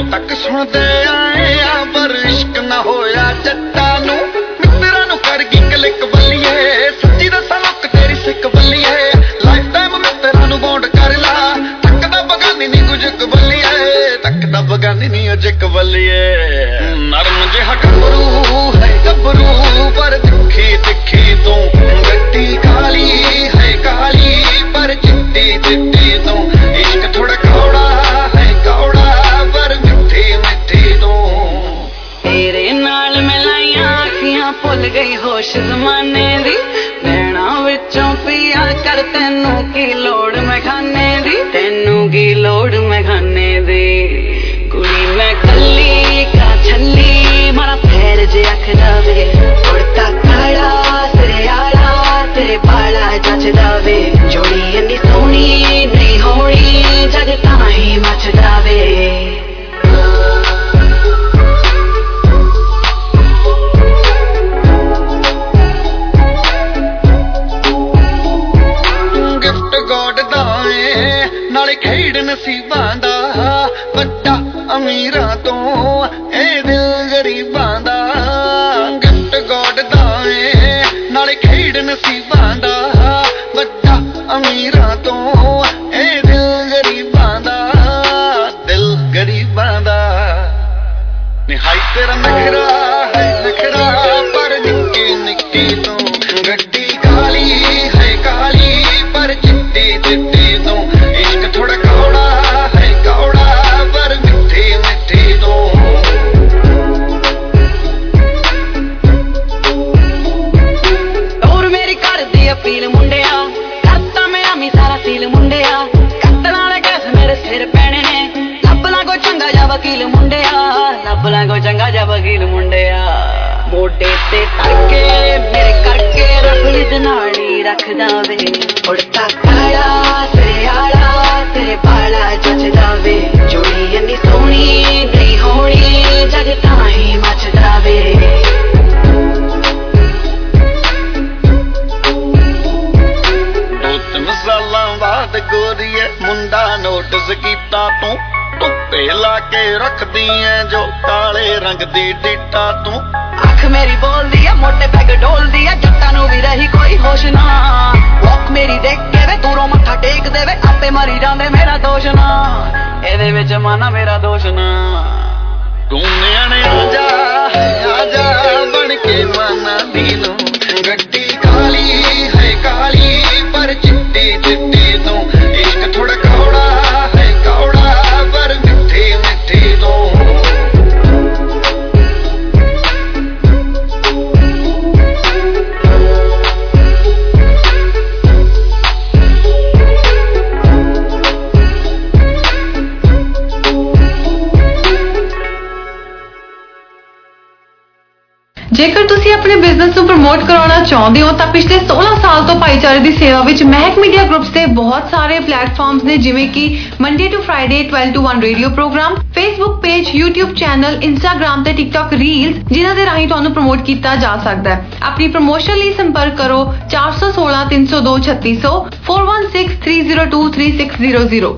तक सुनते आए आ पर इश्क न होया जट्टा नू मित्रा नू कर गई क्लिक बल्लिए सच्ची दसा लुक तेरी सिक बल्लिए लाइफ टाइम मित्रा नू बॉन्ड कर ला तकदा बगानी नी गुजक बल्लिए तकदा बगानी नी गुजक बल्लिए नरम जिहा गबरू है गबरू पर तिखी तिखी तू गट्टी काली है काली पर चिट्टी चिट्टी तू इश्क थोड़ा कौड़ा है कौड़ा पर मिठी मिठी तू तेरे नाल मिलाइया अखियां भुल गई होश जमाने दी नैना विचों पिया कर तेनू की लोड़ मैं खाने दी तेनू की लोड़ मैं खाने दी कुड़ी मैं कली का छली मारा पैर जे अख जावे उड़ता काला सिरे आला तेरे बाला जचदा वे जोड़ी इन्नी सोहनी नहीं होनी जग ताही मचदा वे गिफ्ट गॉड दा नाले खेड़ नसीबां दा बड़ा अमीरां तो ए दिल गरीबां दा गिफ्ट गॉड दा नाले खेड़ नसीबां दा बड़ा अमीरां तो ए दिल गरीबां दा निहाई तेरा नखरा है नखरा पर निक्की निक्की तू गड्डी काली है काली पर चिट्टी चिट्टी तू इश्क थोड़ा कौड़ा है कौड़ा पर मिठी मिठी तू और मेरी कर दी अपील मुंडिया करता मैं आमी सारा सील मुंडिया कत्त नाल कैस मेरे सिर पैने ने लभला को चंगा जा वकील मुंडिया लभला को चंगा जा वकील मुंडिया मोटे ते तड़के मेरे करके रखली दनाड़ी रखदा वे उड़ता काला सिरे आला तेरे बाला जचदा वे जोड़ी इन्नी सोहनी नहीं होनी जग ताही मचदा वे सालां बाद गोरीए मुंडा नोटिस कीता तू धुप्पे ला के रखदी है जो काले रंग दी डिटा तू अख मेरी बोलदी है मोटे पैग ढोलदी है जट्टां नू भी रही कोई होश ना वॉक मेरी देख के वे दूरों मत्था टेक देवे आपे मरी जांदे मेरा दोष ना एदे विच माना मेरा दोष ना तू न्याणे आजा बन के माना दीनू गड्डी काली है काली पर चिट्टी चिट्टी तू इश्क थोड़ा कौड़ा है कौड़ा पर मिठी मिठी तू ਜੇਕਰ ਤੁਸੀਂ ਆਪਣੇ ਬਿਜ਼ਨਸ ਨੂੰ ਪ੍ਰਮੋਟ ਕਰਾਉਣਾ ਚਾਹੁੰਦੇ ਹੋ ਤਾਂ ਪਿਛਲੇ 16 ਸਾਲ ਤੋਂ ਭਾਈਚਾਰੇ ਦੀ ਸੇਵਾ ਵਿੱਚ ਮਹਿਕ ਮੀਡੀਆ ਗਰੁੱਪਸ ਦੇ ਬਹੁਤ ਸਾਰੇ ਪਲੇਟਫਾਰਮਸ ਨੇ ਜਿਵੇਂ ਕਿ Monday to Friday 12 to 1 radio programme Facebook page YouTube channel Instagram ਤੇ ਟਿਕਟੌਕ ਰੀਲਸ ਜਿਨ੍ਹਾਂ ਦੇ ਰਾਹੀਂ ਤੁਹਾਨੂੰ ਪ੍ਰਮੋਟ ਕੀਤਾ ਜਾ ਸਕਦਾ ਹੈ ਆਪਣੀ ਪ੍ਰਮੋਸ਼ਨ ਲਈ ਸੰਪਰਕ ਕਰੋ 416 302 3600 416 302 3600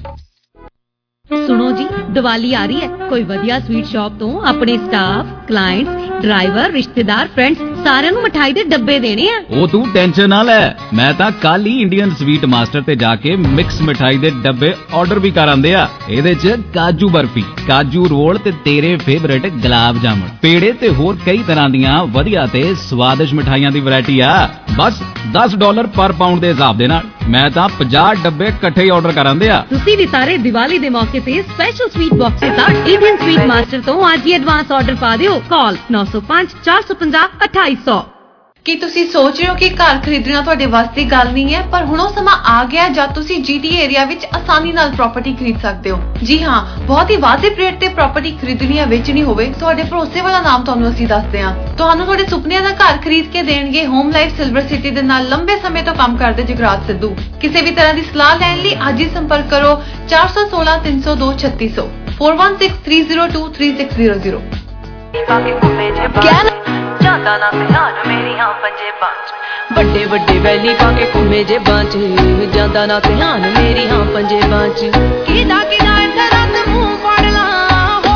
सुनो जी दिवाली आ रही है कोई वधिया स्वीट शॉप तो अपने स्टाफ क्लाइंट्स ड्राइवर रिश्तेदार फ्रेंड्स सारे नु मिठाई दे डब्बे देने हैं ओ तू टेंशन ना ले मैं ता कल ही इंडियन स्वीट मास्टर ते जाके मिक्स मिठाई दे डब्बे ऑर्डर भी कर आंदे आ एदे च काजू बर्फी काजू रोल ते तेरे फेवरेट गुलाब जामुन पेड़े ते होर कई तरह दियां वधिया ते स्वादिष्ट मिठाइयां दी वैरायटी आ बस $10 पर पाउंड दे हिसाब दे नाल मैं ता 50 डब्बे इकट्ठे ही ऑर्डर कर आंदे आ तुसी भी सारे दिवाली दे मौके ते स्पेशल स्वीट बॉक्सेस दा इंडियन स्वीट मास्टर तो आज ही एडवांस ऑर्डर पा दियो कॉल 905 450 2800 ਕੀ ਤੁਸੀਂ ਸੋਚ ਰਹੇ ਹੋ ਕਿ ਘਰ ਖਰੀਦਣਾ ਤੁਹਾਡੇ ਵੱਸ ਦੀ ਗੱਲ ਨਹੀਂ ਹੈ ਪਰ ਹੁਣ ਉਹ ਸਮਾਂ ਆ ਗਿਆ ਜਦ ਤੁਸੀਂ GTA ਏਰੀਆ ਵਿੱਚ ਆਸਾਨੀ ਨਾਲ ਪ੍ਰਾਪਰਟੀ ਖਰੀਦ ਸਕਦੇ ਹੋ ਜੀ ਹਾਂ ਬਹੁਤ ਹੀ ਵਾਜਿਬ ਰੇਟ ਤੇ ਪ੍ਰਾਪਰਟੀ ਖਰੀਦਣੀ ਜਾਂ ਵੇਚਣੀ ਹੋਵੇ ਤੁਹਾਡੇ ਭਰੋਸੇ ਵਾਲਾ ਨਾਮ ਤੁਹਾਨੂੰ ਅਸੀਂ ਦੱਸਦੇ ਹਾਂ ਤੁਹਾਨੂੰ ਤੁਹਾਡੇ ਸੁਪਨਿਆਂ ਦਾ ਘਰ ਖਰੀਦ ਕੇ ਦੇਣਗੇ ਹੋਮ ਲਾਈਫ ਸਿਲਵਰ ਸਿਟੀ ਦੇ ਨਾਲ ਲੰਬੇ ਸਮੇਂ ਤੋਂ ਕੰਮ ਕਰਦੇ ਜਗਰਾਜ ਸਿੱਧੂ ਕਿਸੇ ਵੀ ਤਰ੍ਹਾਂ ਦੀ ਸਲਾਹ ਲੈਣ ਲਈ ਅੱਜ ਹੀ ਸੰਪਰਕ ਕਰੋ 416 302 3600 4163023600 ਜਾਂਦਾ ਨਾ ਧਿਆਨ ਮੇਰੀ ਹਾਂ ਪੰਜੇ ਬਾਂਝ ਵੱਡੇ ਵੱਡੇ ਵੈਲੀ ਪਾ ਕੇ ਘੁੰਮੇ ਜੇ ਬਾਂਝ ਜਾਂਦਾ ਨਾ ਧਿਆਨ ਮੇਰੀ ਹਾਂ ਪੰਜੇ ਬਾਂਝ ਕਿਦਾ ਇੱਥੇ ਰਾਤ ਮੂੰਹ ਫੜ ਲਾ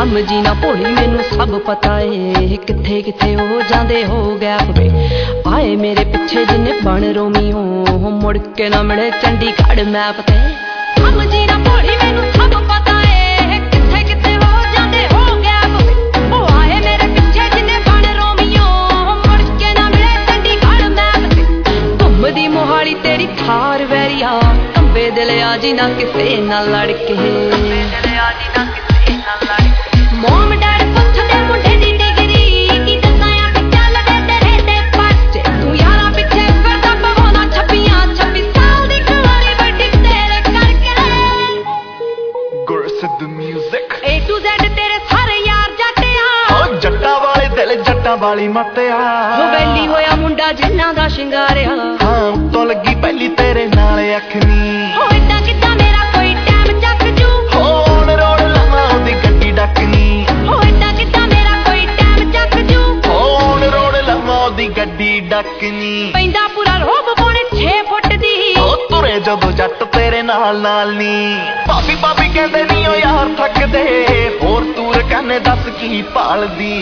ਸਮਝੀ ਨਾ ਭੋਲੀ ਮੈਨੂੰ ਸਭ ਪਤਾ ਏ ਕਿੱਥੇ ਕਿੱਥੇ ਹੋ ਜਾਂਦੇ ਹੋ ਗੈਪ ਵੇ ਆਏ ਮੇਰੇ ਪਿੱਛੇ ਜਿੰਨੇ ਬਣ ਰੋਮੀਓ ਮੁੜ ਕੇ ਨਾ ਮਿਲੇ ਚੰਡੀਗੜ੍ਹ ਮੈਪ ਤੇ ਸਮਝੀ ਨਾ ਭੋਲੀ ਮੈਨੂੰ ਸਭ ਪਤਾ ਏ ਕਿੱਥੇ ਕਿੱਥੇ ਹੋ ਜਾਂਦੇ ਹੋ ਗੈਪ ਵੇ ਉਹ ਆਏ ਮੇਰੇ ਪਿੱਛੇ ਜਿੰਨੇ ਬਣ ਰੋਮੀਓ ਮੁੜ ਕੇ ਨਾ ਮਿਲੇ ਚੰਡੀਗੜ੍ਹ ਮੈਪ ਤੇ ਘੁੰਮਦੀ ਮੋਹਾਲੀ ਤੇਰੀ ਥਾਰ ਵੈਰੀਆ ਕੰਬੇ ਦਿਲ ਆ ਜੀ ਨਾ ਕਿਸੇ ਨਾਲ ਲੜ ਕੇ ਮੋਮ ਡੈਡ ਪੁੱਛਦੇ ਮੁੰਡੇ ਦੀ ਡਿਗਰੀ ਕੀ ਦੱਸਾਂ ਆ ਕਿ ਚੱਲਦੇ ਤੇਰੇ ਤੇ ਪਰਚੇ ਤੂੰ ਯਾਰਾਂ ਪਿੱਛੇ ਫਿਰਦਾ ਪਵਾਉਣਾ 26 ਸਾਲ ਦੀ ਕੁਆਰੀ ਵੱਡੀ ਤੇਰੇ ਕਰਕੇ Gursidh music A to Z ਤੇਰੇ ਸਾਰੇ ਯਾਰ ਜੱਟਿਆ ਓ ਜੱਟਾਂ ਵਾਲੇ ਦਿਲ ਜੱਟਾਂ ਵਾਲੀ ਮੱਤਿਆ ਹੋ ਵੈਲੀ ਹੋਇਆ ਮੁੰਡਾ ਜਿੰਨਾ ਦਾ ਸ਼ਿੰਗਾਰਿਆ ਹਾਂ ਉੱਤੋਂ ਲੱਗੀ ਪਹਿਲੀ ਤੇਰੇ ਨਾਲ ਅੱਖ ਨੀ ਹੋ ਏਦਾਂ ਕਿੱਦਾਂ ਮੇਰਾ ਕੋਈ ਟਾਈਮ ਚੱਕ ਜੂ ਹੋ ਔਨ ਰੋਡ ਲਵਾਂ ਉਹਦੀ ਗੱਡੀ ਡੱਕਨੀ ਹੋ ਏਦਾਂ ਕਿੱਦਾਂ ਮੇਰਾ ਕੋਈ ਟਾਈਮ ਚੱਕ ਜੂ ਹੋ ਔਨ ਰੋਡ ਲਵਾਂ ਉਹਦੀ ਗੱਡੀ ਡੱਕਨੀ ਪੈਂਦਾ ਪੂਰਾ ਰੋਬ ਪੌਣੇ 6 ਫੁੱਟ ਦੀ ਹੋ ਤੁਰੇ ਜਦੋਂ ਜੱਟ ਤੇਰੇ ਨਾਲ ਨਾਲ ਨੀ ਭਾਬੀ ਭਾਬੀ ਕਹਿੰਦੇ ਨੀ ਓ ਯਾਰ ਥੱਕਦੇ ਹੋਰ ਤੂਰ ਕਹਿੰਦੇ ਦੱਸ ਕੀ ਭਾਲਦੀ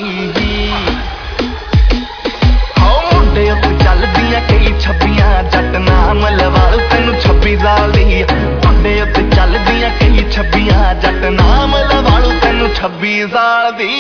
ਮੁੰਡੇ ਉੱਤੇ ਚੱਲਦੀਆਂ ਕਈ ਛੱਬੀਆਂ ਜੱਟ ਨਾਮ ਲਵਾਲੂ ਤੈਨੂੰ 26 ਸਾਲ ਦੀ ਮੁੰਡੇ ਉੱਤੇ ਚੱਲਦੀਆਂ ਕਈ ਛੱਬੀਆਂ ਜੱਟ ਨਾਮ ਲਵਾਲੂ ਤੈਨੂੰ 26 ਸਾਲ ਦੀ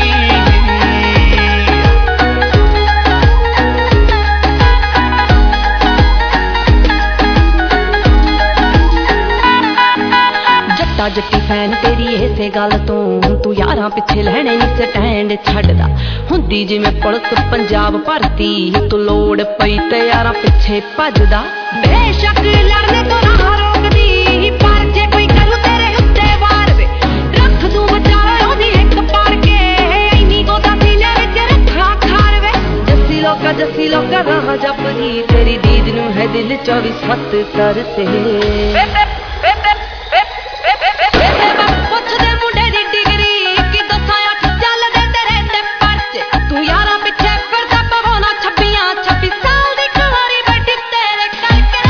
ਜੱਟਾ ਜੱਟੀ ਫੈਨ ਤੇਰੀ ਇਸੇ ਗੱਲ ਤੋਂ ਤੂੰ ਯਾਰਾਂ ਪਿੱਛੇ ਲੈਣੇ ਨੀ ਸਟੈਂਡ ਛੱਡਦਾ ਹੁੰਦੀ ਜਿਵੇਂ ਪੁਲਿਸ ਪੰਜਾਬ ਭਰਤੀ ਤੂੰ ਲੋੜ ਪਈ ਤੇ ਯਾਰਾਂ ਪਿੱਛੇ ਭੱਜਦਾ ਬੇਸ਼ੱਕ ਲੜਨੇ ਤੋਂ ਨਾ ਰੋਕਦੀ ਪਰ ਜੇ ਕੋਈ ਕਰੂ ਤੇਰੇ ਉੱਤੇ ਵਾਰ ਵੇ ਰੱਖ ਦੂੰ ਵਿਚਾਰ ਉਹਦੀ ਇੱਕ ਪਾੜ ਕੇ ਇੰਨੀ ਗੋਦਾ ਸੀਨੇ ਵਿੱਚ ਰੱਖਾ ਖਾਰ ਵੇ ਜੱਸੀ ਲੋਕਾ ਰਾਹ ਜਪਦੀ ਤੇਰੀ ਦੀਦ ਨੂੰ ਹੈ ਦਿਲ 24/7 ਕਰਤੇ ਪੁੱਛਦੇ ਮੁੰਡੇ ਦੀ ਡਿਗਰੀ ਕੀ ਦੱਸਾਂ ਆ ਕਿ ਚੱਲਦੇ ਤੇਰੇ ਤੇ ਪਰਚੇ ਤੂੰ ਯਾਰਾਂ ਪਿੱਛੇ ਫਿਰਦਾ ਪਵਾਉਣਾ 26 ਸਾਲ ਦੀ ਕੁਆਰੀ ਵੱਡੀ ਤੇਰੇ ਕਰਕੇ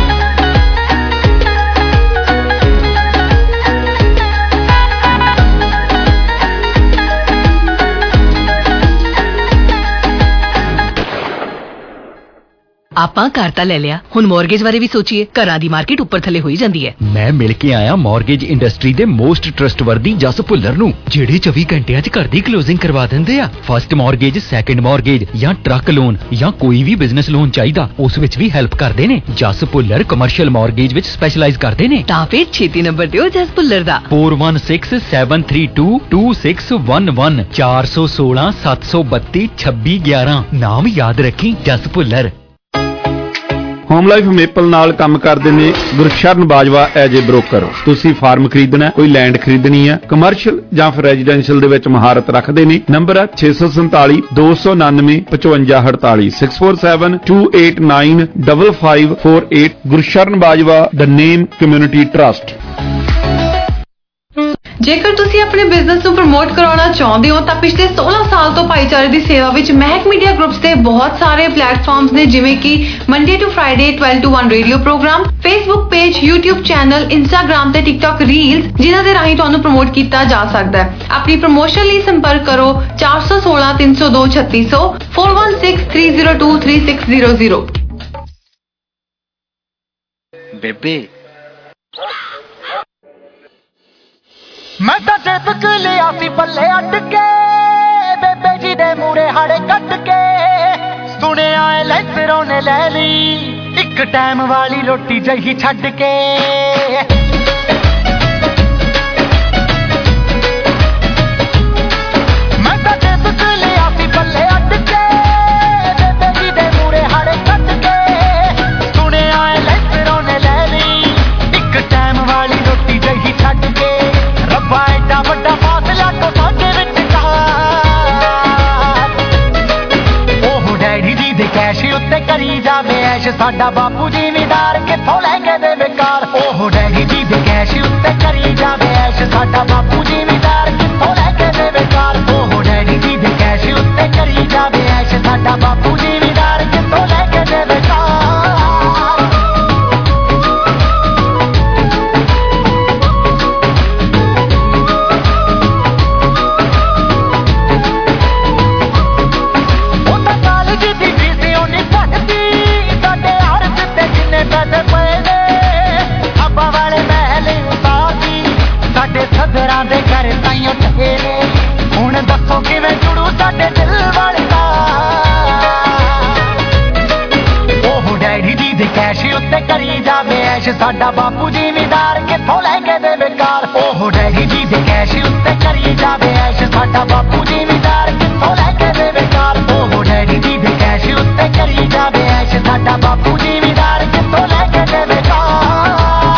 ਆਪਾਂ ਘਰ ਤਾਂ ਲੈ ਲਿਆ ਹੁਣ ਮਾਰਗੇਜ ਬਾਰੇ ਵੀ ਸੋਚੀਏ ਘਰਾਂ ਦੀ ਮਾਰਕੀਟ ਉੱਪਰ ਥੱਲੇ ਹੋਈ ਜਾਂਦੀ ਹੈ ਮੈਂ ਮਿਲ ਕੇ ਆਇਆ ਮਾਰਗੇਜ ਇੰਡਸਟਰੀ ਦੇ ਮੋਸਟ ਟਰਸਟਵਰਦੀ ਜਸ ਭੁੱਲਰ ਨੂੰ ਜਿਹੜੇ 24 ਘੰਟਿਆਂ 'ਚ ਘਰ ਦੀ ਕਲੋਜ਼ਿੰਗ ਕਰਵਾ ਦਿੰਦੇ ਆ ਫਸਟ ਮਾਰਗੇਜ ਸੈਕੰਡ ਮਾਰਗੇਜ ਜਾਂ ਟਰੱਕ ਲੋਨ ਜਾਂ ਕੋਈ ਵੀ ਬਿਜ਼ਨਸ ਲੋਨ ਚਾਹੀਦਾ ਉਸ ਵਿੱਚ ਵੀ ਹੈਲਪ ਕਰਦੇ ਨੇ ਜਸ ਭੁੱਲਰ ਕਮਰਸ਼ੀਅਲ ਮਾਰਗੇਜ ਵਿੱਚ ਸਪੈਸ਼ਲਾਈਜ਼ ਕਰਦੇ ਨੇ ਤਾਂ ਫਿਰ ਛੇਤੀ ਨੰਬਰ ਦਿਓ ਜਸ ਭੁੱਲਰ ਦਾ 4167322611 416 732 2611 ਨਾਮ ਯਾਦ ਰੱਖੀ Jas Bhullar HomeLife Maple ਨਾਲ ਕੰਮ ਕਰਦੇ ਨੇ Gursharan Bajwa as a broker ਤੁਸੀਂ ਫਾਰਮ ਖਰੀਦਣਾ ਕੋਈ ਲੈਂਡ ਖਰੀਦਣੀ ਹੈ ਕਮਰਸ਼ੀਅਲ ਜਾਂ ਫਿਰ ਰੈਜ਼ੀਡੈਂਸ਼ੀਅਲ ਦੇ ਵਿੱਚ ਮਹਾਰਤ ਰੱਖਦੇ ਨੇ ਨੰਬਰ ਹੈ 647 299 5548 6472895548 Gursharan Bajwa the name community trust ਜੇਕਰ ਤੁਸੀਂ ਆਪਣੇ ਬਿਜ਼ਨਸ ਨੂੰ ਪ੍ਰਮੋਟ ਕਰਾਉਣਾ ਚਾਹੁੰਦੇ ਹੋ ਤਾਂ ਪਿਛਲੇ 16 ਸਾਲ ਤੋਂ ਭਾਈਚਾਰੇ ਦੀ ਸੇਵਾ ਵਿੱਚ ਮਹਿਕ ਮੀਡੀਆ ਗਰੁੱਪਸ ਦੇ ਬਹੁਤ ਸਾਰੇ ਪਲੇਟਫਾਰਮਸ ਨੇ ਜਿਵੇਂ ਕਿ Monday to Friday 12 to 1 radio programme Facebook page YouTube channel Instagram ਤੇ TikTok ਰੀਲਸ ਜਿਨ੍ਹਾਂ ਦੇ ਰਾਹੀਂ ਤੁਹਾਨੂੰ ਪ੍ਰਮੋਟ ਕੀਤਾ ਜਾ ਸਕਦਾ ਹੈ ਆਪਣੀ ਪ੍ਰਮੋਸ਼ਨ ਲਈ ਸੰਪਰਕ ਕਰੋ 416 302 3600 416 302 3600 ਬੇਬੇ ਮੈਂ ਤਾਂ ਚੇਪਕ ਲਿਆ ਸੀ ਪੱਲੇ ਅੱਡ ਕੇ ਬੇਬੇ ਜੀ ਦੇ ਮੂਰੇ ਹਾੜੇ ਕੱਟ ਕੇ ਸੁਣਿਆ ਐ ਲੈਸਰੋਂ ਨੇ ਲੈ ਲਈ ਇੱਕ ਟਾਈਮ ਵਾਲੀ ਰੋਟੀ ਜਹੀ ਛੱਡ ਕੇ ਮੈਂ ਤਾਂ ਚੇਪਕ ਲਿਆ ਸੀ ਪੱਲੇ ਅੱਡ ਕੇ ਬੇਬੇ ਜੀ ਦੇ ਮੂਰੇ ਹਾੜੇ ਕੱਟ ਕੇ ਸੁਣਿਆ ਐ ਲੈਸਰੋਂ ਨੇ ਲੈ ਲਈ ਇੱਕ ਟਾਈਮ ਵਾਲੀ ਰੋਟੀ ਜਹੀ ਛੱਡ ਕੇ ਰੱਬਾ ਐਡਾ ਵੱਡਾ ਫਾਸਲਾ ਕੋ ਸਾਡੇ ਵਿੱਚ ਉਹ ਡੈਡੀ ਜੀ ਦੇ ਕੈਸ਼ ਉੱਤੇ ਕਰੀ ਜਾਵੇ ਐਸ਼ ਸਾਡਾ ਬਾਪੂ ਜ਼ਿਮੀਦਾਰ ਕਿੱਥੋਂ ਲੈ ਕੇ ਦੇ ਬੇਕਾਰ ਉਹ ਡੈਡੀ ਜੀ ਦੇ ਕੈਸ਼ ਉੱਤੇ ਕਰੀ ਜਾਵੇ ਐਸ਼ ਸਾਡਾ ਬਾਪੂ ਜ਼ਿਮੀਦਾਰ ਕਿੱਥੋਂ ਲੈ ਕੇ ਦੇ ਬੇਕਾਰ ਉਹ ਡੈਡੀ ਜੀ ਦੇ ਕੈਸ਼ ਉੱਤੇ ਕਰੀ ਜਾਵੇ ਐਸ਼ ਸਾਡਾ ਬਾਪੂ ਜ਼ਿਮੀਦਾਰ ਕਿੱਥੋਂ ਲੈ ਕੇ ਦੇ ਬੇਕਾਰ ਐਸ਼ ਸਾਡਾ ਬਾਪੂ ਜ਼ਿਮੀਦਾਰ ਕਿੱਥੋਂ ਲੈ ਕੇ ਦੇਵੇ ਕਾਰ ਉਹ ਡੈਡੀ ਜੀ ਦੇ ਕੈਸ਼ ਉੱਤੇ ਕਰੀ ਜਾਵੇ ਐਸ਼ ਸਾਡਾ ਬਾਪੂ ਜ਼ਿਮੀਦਾਰ ਕਿੱਥੋਂ ਲੈ ਕੇ ਦੇਵੇ ਕਾਰ ਉਹ ਡੈਡੀ ਜੀ ਦੇ ਕੈਸ਼ ਉੱਤੇ ਕਰੀ ਜਾਵੇ ਐਸ਼ ਸਾਡਾ ਬਾਪੂ ਜ਼ਿਮੀਦਾਰ ਕਿੱਥੋਂ ਲੈ ਕੇ ਦੇਵੇ ਕਾਰ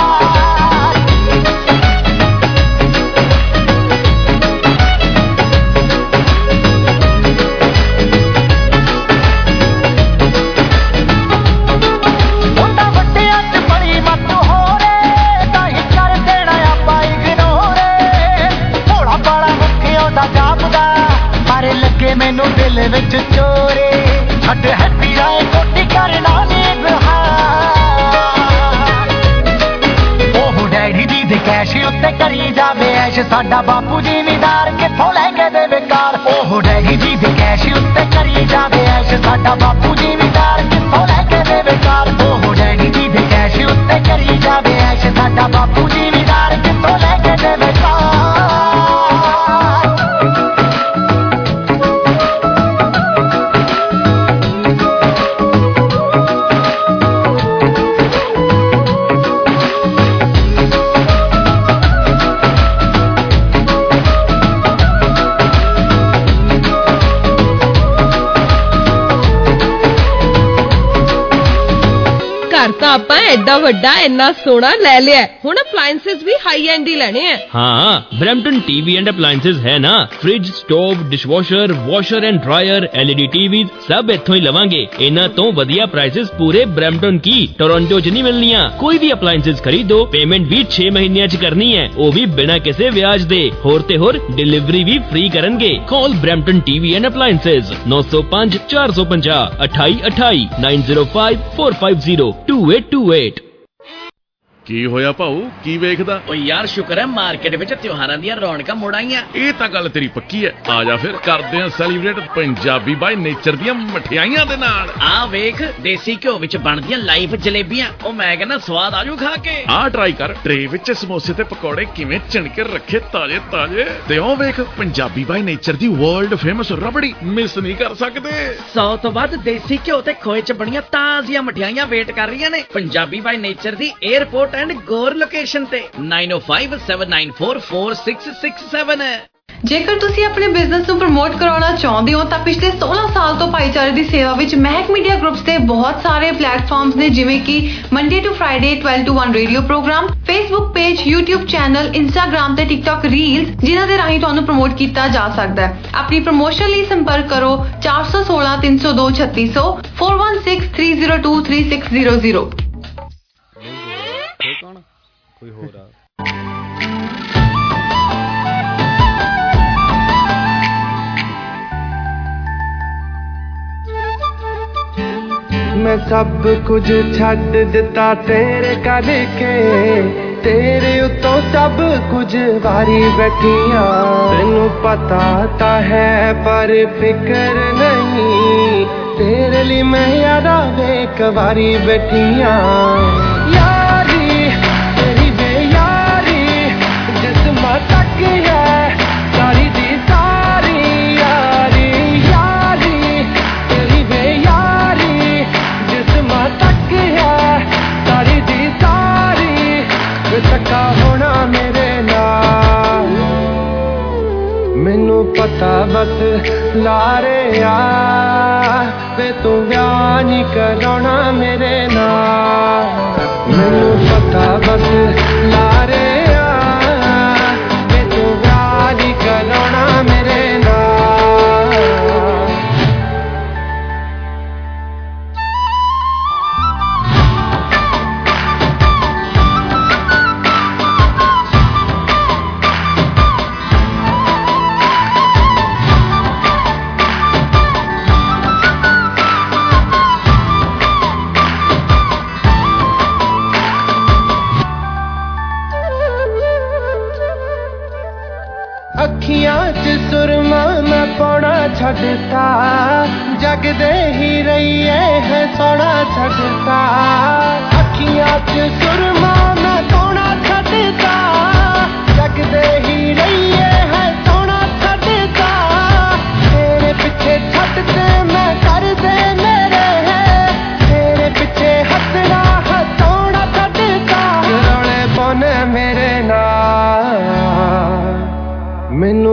ਮੈਨੂੰ ਦਿਲ ਵਿੱਚ ਚੋਰੇ ਛੱਡ ਹੈਪੀ ਰਾਏ ਕੋਟੀ ਕਰਨਾ ਨੀ ਉਹ ਡੈਡੀ ਜੀ ਦੇ ਕੈਸ਼ ਉੱਤੇ ਕਰੀ ਜਾਵੇ ਐਸ਼ ਸਾਡਾ ਬਾਪੂ ਜ਼ਿਮੀਦਾਰ ਕਿੱਥੋਂ ਲੈ ਕੇ ਦੇਵੇ ਕਾਰ ਉਹ ਡੈਡੀ ਜੀ ਦੇ ਕੈਸ਼ ਉੱਤੇ ਕਰੀ ਜਾਵੇ ਐਸ਼ ਸਾਡਾ ਬਾਪੂ ਜ਼ਿਮੀਦਾਰ ਕਿੱਥੋਂ ਲੈ ਕੇ ਦੇਵੇ ਕਾਰ ਉਹ ਡੈਡੀ ਜੀ ਦੇ ਕੈਸ਼ ਉੱਤੇ ਕਰੀ ਜਾਵੇ ਐਸ਼ ਸਾਡਾ ਬਾਪੂ ਜ਼ਿਮੀਦਾਰ ਕਿੱਥੋਂ ਲੈ ਕੇ ਦੇਵੇ ਕਾਰ ਘਰ ਤਾਂ ਆਪਾਂ ਐਡਾ ਵੱਡਾ ਇੰਨਾ ਸੋਹਣਾ ਲੈ ਲਿਆ ਹੁਣ ਅਪਲਾਈਐਂਸਸ ਵੀ ਹਾਈ ਐਂਡ ਹੀ ਲੈਣੇ ਆ हाँ ब्रैम्पटन टीवी एंड अप्लायंसेस है ना fridge stove dishwasher washer and dryer LED TV सब इत्थों ही लवांगे इन्हां तो वधिया प्राइसेस पूरे ब्रैम्पटन की टोरंटो च नहीं मिलनियां कोई भी अप्लायंसेस खरीदो पेमेंट भी 6 महीनਿਆਂ ਚ करनी है वो भी बिना किसी ब्याज दे होर ते होर डिलीवरी भी फ्री करनगे call Brampton TV and appliances 905 450 2828 905 450 2828 ਕੀ ਹੋਇਆ ਭਾਊ ਕੀ ਵੇਖਦਾ ਓ ਯਾਰ ਸ਼ੁਕਰ ਹੈ ਮਾਰਕੀਟ ਵਿੱਚ ਤਿਉਹਾਰਾਂ ਦੀਆਂ ਰੌਣਕਾਂ ਮੁੜ ਆਈਆਂ ਇਹ ਤਾਂ ਗੱਲ ਤੇਰੀ ਪੱਕੀ ਹੈ ਆ ਜਾ ਫਿਰ ਕਰਦੇ ਆ ਸੈਲੀਬ੍ਰੇਟ ਪੰਜਾਬੀ ਬਾਈ ਨੇਚਰ ਦੀਆਂ ਮਠਿਆਈਆਂ ਦੇ ਨਾਲ ਆ ਵੇਖ ਦੇਸੀ ਘਿਓ ਵਿੱਚ ਬਣਦੀਆਂ ਲਾਈਵ ਜਲੇਬੀਆਂ ਉਹ ਮੈਂ ਕਹਿੰਦਾ ਸਵਾਦ ਆਜੂ ਖਾ ਕੇ ਆ ਟਰਾਈ ਕਰ ਟਰੇ ਵਿੱਚ ਸਮੋਸੇ ਤੇ ਪਕੌੜੇ ਕਿਵੇਂ ਚਿਣਕੇ ਰੱਖੇ ਤਾਜ਼ੇ ਤਾਜ਼ੇ ਤੇ ਉਹ ਵੇਖ ਪੰਜਾਬੀ ਬਾਈ ਨੇਚਰ ਦੀ ਵਰਲਡ ਫੇਮਸ ਰਬੜੀ ਮਿਸ ਨਹੀਂ ਕਰ ਸਕਦੇ 100 ਤੋਂ ਵੱਧ ਦੇਸੀ ਘਿਓ ਤੇ ਖੋਏ ਚ ਬਣੀਆਂ ਤਾਜ਼ੀਆਂ ਮਠਿਆਈਆਂ ਵੇਟ ਕਰ ਰਹੀਆਂ ਨੇ ਪੰਜਾਬੀ ਬਾਈ ਨੇਚਰ ਦੀ 에ਅਰਪੋਰਟ ਐਂਡ ਗੋਰ ਲੋਕੇਸ਼ਨ ਤੇ 9057944667 ਜੇਕਰ ਤੁਸੀਂ ਆਪਣੇ ਬਿਜ਼ਨਸ ਨੂੰ ਪ੍ਰਮੋਟ ਕਰਾਉਣਾ ਚਾਹੁੰਦੇ ਹੋ ਤਾਂ ਪਿਛਲੇ 16 ਸਾਲ ਤੋਂ ਭਾਈਚਾਰੇ ਦੀ ਸੇਵਾ ਵਿੱਚ ਮਹਿਕ ਮੀਡੀਆ ਗਰੁੱਪਸ ਦੇ ਬਹੁਤ ਸਾਰੇ ਪਲੇਟਫਾਰਮਸ ਨੇ ਜਿਵੇਂ ਕਿ Monday to Friday 12 to 1 radio programme Facebook page YouTube channel Instagram ਤੇ TikTok ਰੀਲਸ ਜਿਨ੍ਹਾਂ ਦੇ ਰਾਹੀਂ ਤੁਹਾਨੂੰ ਪ੍ਰਮੋਟ ਕੀਤਾ ਜਾ ਸਕਦਾ ਹੈ ਆਪਣੀ ਪ੍ਰਮੋਸ਼ਨ ਲਈ ਸੰਪਰਕ ਕਰੋ 416 302 3600 416 302 3600 कोई हो रहा मैं सब कुछ छड़ दिता तेरे करके तेरे उतों सब कुछ वारी बैठियां तेनू पता ता है पर फिक्र नहीं तेरे लिए मैं यारा एक वारी बैठियां यारी तेरी बेयारी जिस्म तक है सारी दी सारी यारी यारी तेरी बेयारी जिस्म तक है सारी दी सारी तका होना मेरे नाल मैनू पता बस लारे आ वे तू ब्याह नहीं कराना मेरे नाल मैनू पता बस लारे आ वे तू ब्याह नहीं कराना मेरे नाल ਅੱਖੀਆਂ 'ਚ ਸੁਰਮਾ ਮੈਂ ਪਾਉਣਾ ਛੱਡਤਾ ਜਗ ਦੇ ਹੀ ਰਹੀਏ ਹੈ ਸੋਣਾ ਛੱਡਤਾ ਅੱਖੀਆਂ 'ਚ ਸੁਰਮਾ ਮੈਂ ਪਾਉਣਾ ਛੱਡਤਾ ਜਗ ਦੇ ਹੀ ਰਹੀਏ ਹੈ ਸੋਣਾ ਛੱਡਤਾ ਤੇਰੇ ਪਿੱਛੇ ਛੱਡਦੇ ਮੈਂ ਕਰਦੇ ਮੇਰੇ ਤੇਰੇ ਪਿੱਛੇ ਹੱਸਣਾ ਹਸਾਉਣਾ ਛੱਡਤਾ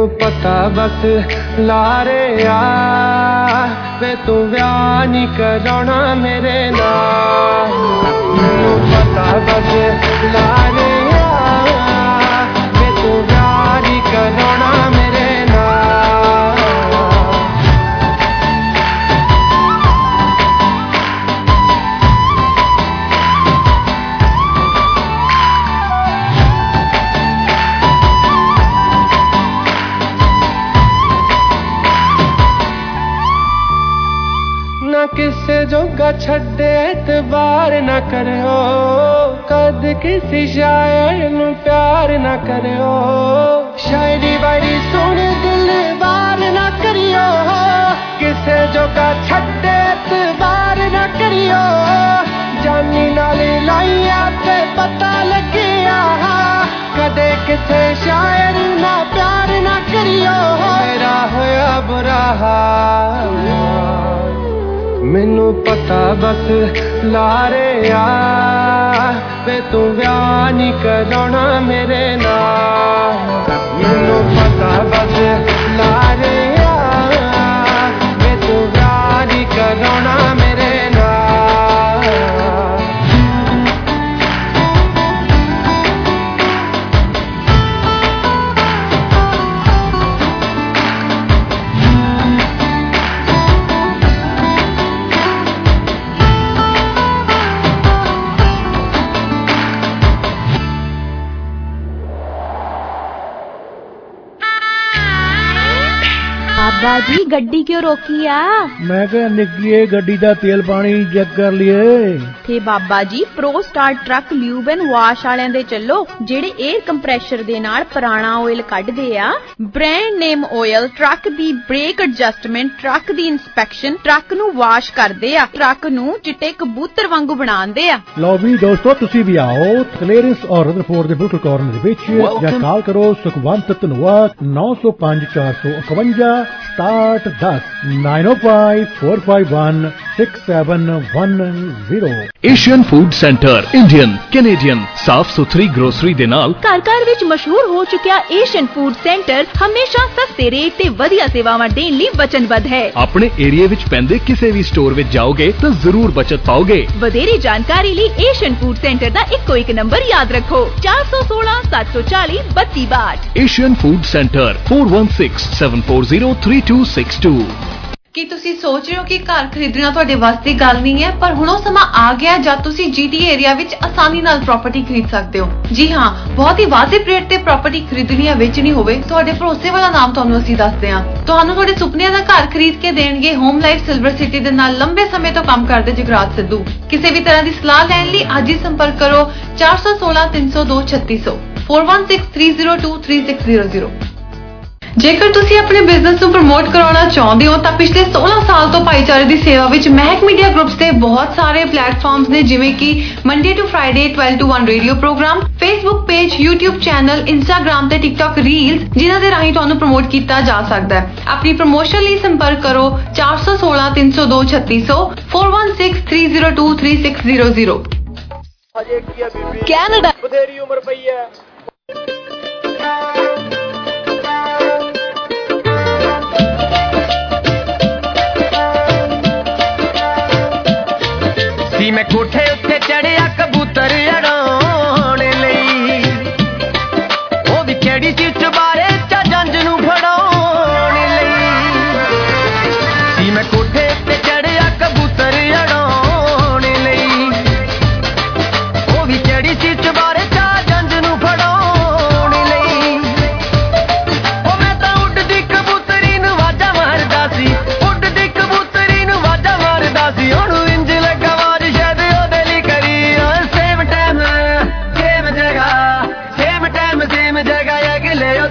पता बस लारे आ वे तू ब्याह नहीं कराना मेरे नाल मैनू पता बस लारे आ वे तू ब्याह नहीं कराना मेरे नाल ना किसे जोगा छड्डे एतबार ना करो कद किसी शायर नू प्यार ना करो शायरी वायरी सुन दिल बार ना करियो किसे जोगा छड्डे एतबार ना करियो जानी नाल लाइया ते पता लगिया कदे किसे शायर ना प्यार ना करियो मेरा होया बुरा हाल मैनू पता बस लारे आ वे तू ब्याह नहीं कराना मेरे नाल मैनू पता बस लारे आ वे तू ब्याह नहीं कराना मेरे नाल बाबा जी गड्डी क्यों रोकी आ मैं क्या निकलिए गड्डी दा तेल पानी चेक कर लिए थे Baba ji pro star truck lube and wash वाਲਿਆਂ ਦੇ ਚੱਲੋ ਜਿਹੜੇ 에ਅਰ ਕੰਪਰੈਸ਼ਰ ਦੇ ਨਾਲ ਪੁਰਾਣਾ ਆਇਲ ਕੱਢਦੇ ਆ ਬ੍ਰਾਂਡ ਨੇਮ ਆਇਲ ਟਰੱਕ ਦੀ ਬ੍ਰੇਕ ਐਡਜਸਟਮੈਂਟ ਟਰੱਕ ਦੀ ਇਨਸਪੈਕਸ਼ਨ ਟਰੱਕ ਨੂੰ ਵਾਸ਼ ਕਰਦੇ ਆ ਟਰੱਕ ਨੂੰ ਚਿੱਟੇ ਕਬੂਤਰ ਵਾਂਗੂ ਬਣਾਉਂਦੇ ਆ ਲਓ ਵੀ ਦੋਸਤੋ ਤੁਸੀਂ ਵੀ ਆਓ ਕਲੀਅਰੈਂਸ ਔਰ ਰਦਰਫੋਰਡ ਦੇ ਬਿਲਕੁਲ ਕਾਰਨਰ ਦੇ ਵਿੱਚ ਜਾਂ ਕਾਲ ਕਰੋ ਸੁਖਵੰਤ ਧਨਵਾਦ 905 451 start 10 905 451 6710 Asian food centre Indian Canadian ਸਾਫ ਸੁਥਰੀ ਗਰੋਸਰੀ ਦੇ ਨਾਲ ਘਰ ਘਰ ਵਿੱਚ ਮਸ਼ਹੂਰ ਹੋ ਚੁੱਕਿਆ ਏਸ਼ੀਅਨ ਫੂਡ ਸੈਂਟਰ ਹਮੇਸ਼ਾ ਸਸਤੇ ਰੇਟ ਤੇ ਵਧੀਆ ਸੇਵਾਵਾਂ ਦੇਣ ਲਈ ਵਚਨਬੱਧ ਹੈ ਆਪਣੇ ਏਰੀਆ ਵਿੱਚ ਪੈਂਦੇ ਕਿਸੇ ਵੀ ਸਟੋਰ ਵਿੱਚ ਜਾਓਗੇ ਤਾਂ ਜ਼ਰੂਰ ਬਚਤ ਪਾਓਗੇ ਵਧੇਰੇ ਜਾਣਕਾਰੀ ਲਈ ਏਸ਼ੀਅਨ ਫੂਡ ਸੈਂਟਰ ਦਾ ਇੱਕੋ ਇੱਕ ਨੰਬਰ ਯਾਦ ਰੱਖੋ 416 740 3262 ਏਸ਼ੀਅਨ ਫੂਡ ਸੈਂਟਰ 4167403262 ਕੀ ਤੁਸੀਂ ਸੋਚ ਰਹੇ ਹੋ ਕਿ ਘਰ ਖਰੀਦਣਾ ਤੁਹਾਡੇ ਵਾਸਤੇ ਦੀ ਗੱਲ ਨਹੀਂ ਹੈ ਪਰ ਹੁਣ ਉਹ ਸਮਾਂ ਆ ਗਿਆ ਜਦ ਤੁਸੀਂ GTA ਏਰੀਆ ਵਿੱਚ ਆਸਾਨੀ ਨਾਲ ਪ੍ਰਾਪਰਟੀ ਖਰੀਦ ਸਕਦੇ ਹੋ ਜੀ ਹਾਂ ਬਹੁਤ ਹੀ ਵਾਜਿਬ ਰੇਟ ਤੇ ਪ੍ਰਾਪਰਟੀ ਖਰੀਦਣੀ ਜਾਂ ਵੇਚਣੀ ਹੋਵੇ ਤੁਹਾਡੇ ਭਰੋਸੇ ਵਾਲਾ ਨਾਮ ਤੁਹਾਨੂੰ ਅਸੀਂ ਦੱਸਦੇ ਹਾਂ ਤੁਹਾਨੂੰ ਤੁਹਾਡੇ ਸੁਪਨਿਆਂ ਦਾ ਘਰ ਖਰੀਦ ਕੇ ਦੇਣਗੇ ਹੋਮ ਲਾਈਫ ਸਿਲਵਰ ਸਿਟੀ ਦੇ ਨਾਲ ਲੰਬੇ ਸਮੇਂ ਤੋਂ ਕੰਮ ਕਰਦੇ ਜਗਰਾਜ ਸਿੱਧੂ ਕਿਸੇ ਵੀ ਤਰ੍ਹਾਂ ਦੀ ਸਲਾਹ ਲੈਣ ਲਈ ਅੱਜ ਹੀ ਸੰਪਰਕ ਕਰੋ 416 302 3600 4163023600 ਜੇਕਰ ਤੁਸੀਂ ਆਪਣੇ ਬਿਜ਼ਨਸ ਨੂੰ ਪ੍ਰਮੋਟ ਕਰਾਉਣਾ ਚਾਹੁੰਦੇ ਹੋ ਤਾਂ ਪਿਛਲੇ 16 ਸਾਲ ਤੋਂ ਭਾਈਚਾਰੇ ਦੀ ਸੇਵਾ ਵਿੱਚ ਮਹਿਕ ਮੀਡੀਆ ਗਰੁੱਪਸ ਦੇ ਬਹੁਤ ਸਾਰੇ ਪਲੇਟਫਾਰਮਸ ਨੇ ਜਿਵੇਂ ਕਿ Monday to Friday 12 to 1 radio programme Facebook page YouTube channel Instagram ਤੇ ਟਿਕਟੌਕ ਰੀਲਸ ਜਿਨ੍ਹਾਂ ਦੇ ਰਾਹੀਂ ਤੁਹਾਨੂੰ ਪ੍ਰਮੋਟ ਕੀਤਾ ਜਾ ਸਕਦਾ ਹੈ ਆਪਣੀ ਪ੍ਰਮੋਸ਼ਨ ਲਈ ਸੰਪਰਕ ਕਰੋ 416 302 3600 416302 3600 ਕੈਨੇਡਾ ਬਥੇਰੀ ਉਮਰ ਪਈ ਹੈ ਸੀ ਮੈਂ ਕੋਠੇ ਉੱਤੇ ਚੜਿਆ ਕਬੂਤਰ ਉਡਾਉਣ ਲਈ ਉਹ ਵੀ ਕਿਹੜੀ ਸੀ ਚਬਾਰੇ ਚਾ ਜੰਜ ਨੂੰ ਫੜਾਉਣ ਲਈ ਸੀ ਮੈਂ ਕੋਠੇ ਉੱਤੇ ਚੜਿਆ ਕਬੂਤਰ ਉਡਾਉਣ ਲਈ ਉਹ ਵੀ ਕਿਹੜੀ ਸੀ ਚਬਾਰੇ ਚਾ ਜੰਜ ਨੂੰ ਫੜਾਉਣ ਲਈ ਉਹ ਮੈਂ ਤਾਂ ਉੱਡਦੀ ਕਬੂਤਰੀ ਨੂੰ ਵਾਜਾ ਮਾਰਦਾ ਸੀ ਉੱਡਦੀ ਕਬੂਤਰੀ ਨੂੰ ਵਾਜਾ ਮਾਰਦਾ ਸੀ ਉਹਨੂੰ ਇੰਜ ਲੱਗਾ ਸੇਮ ਟਾਈਮ ਸੇਮ ਜਗ੍ਹਾ ਅਗਲੇ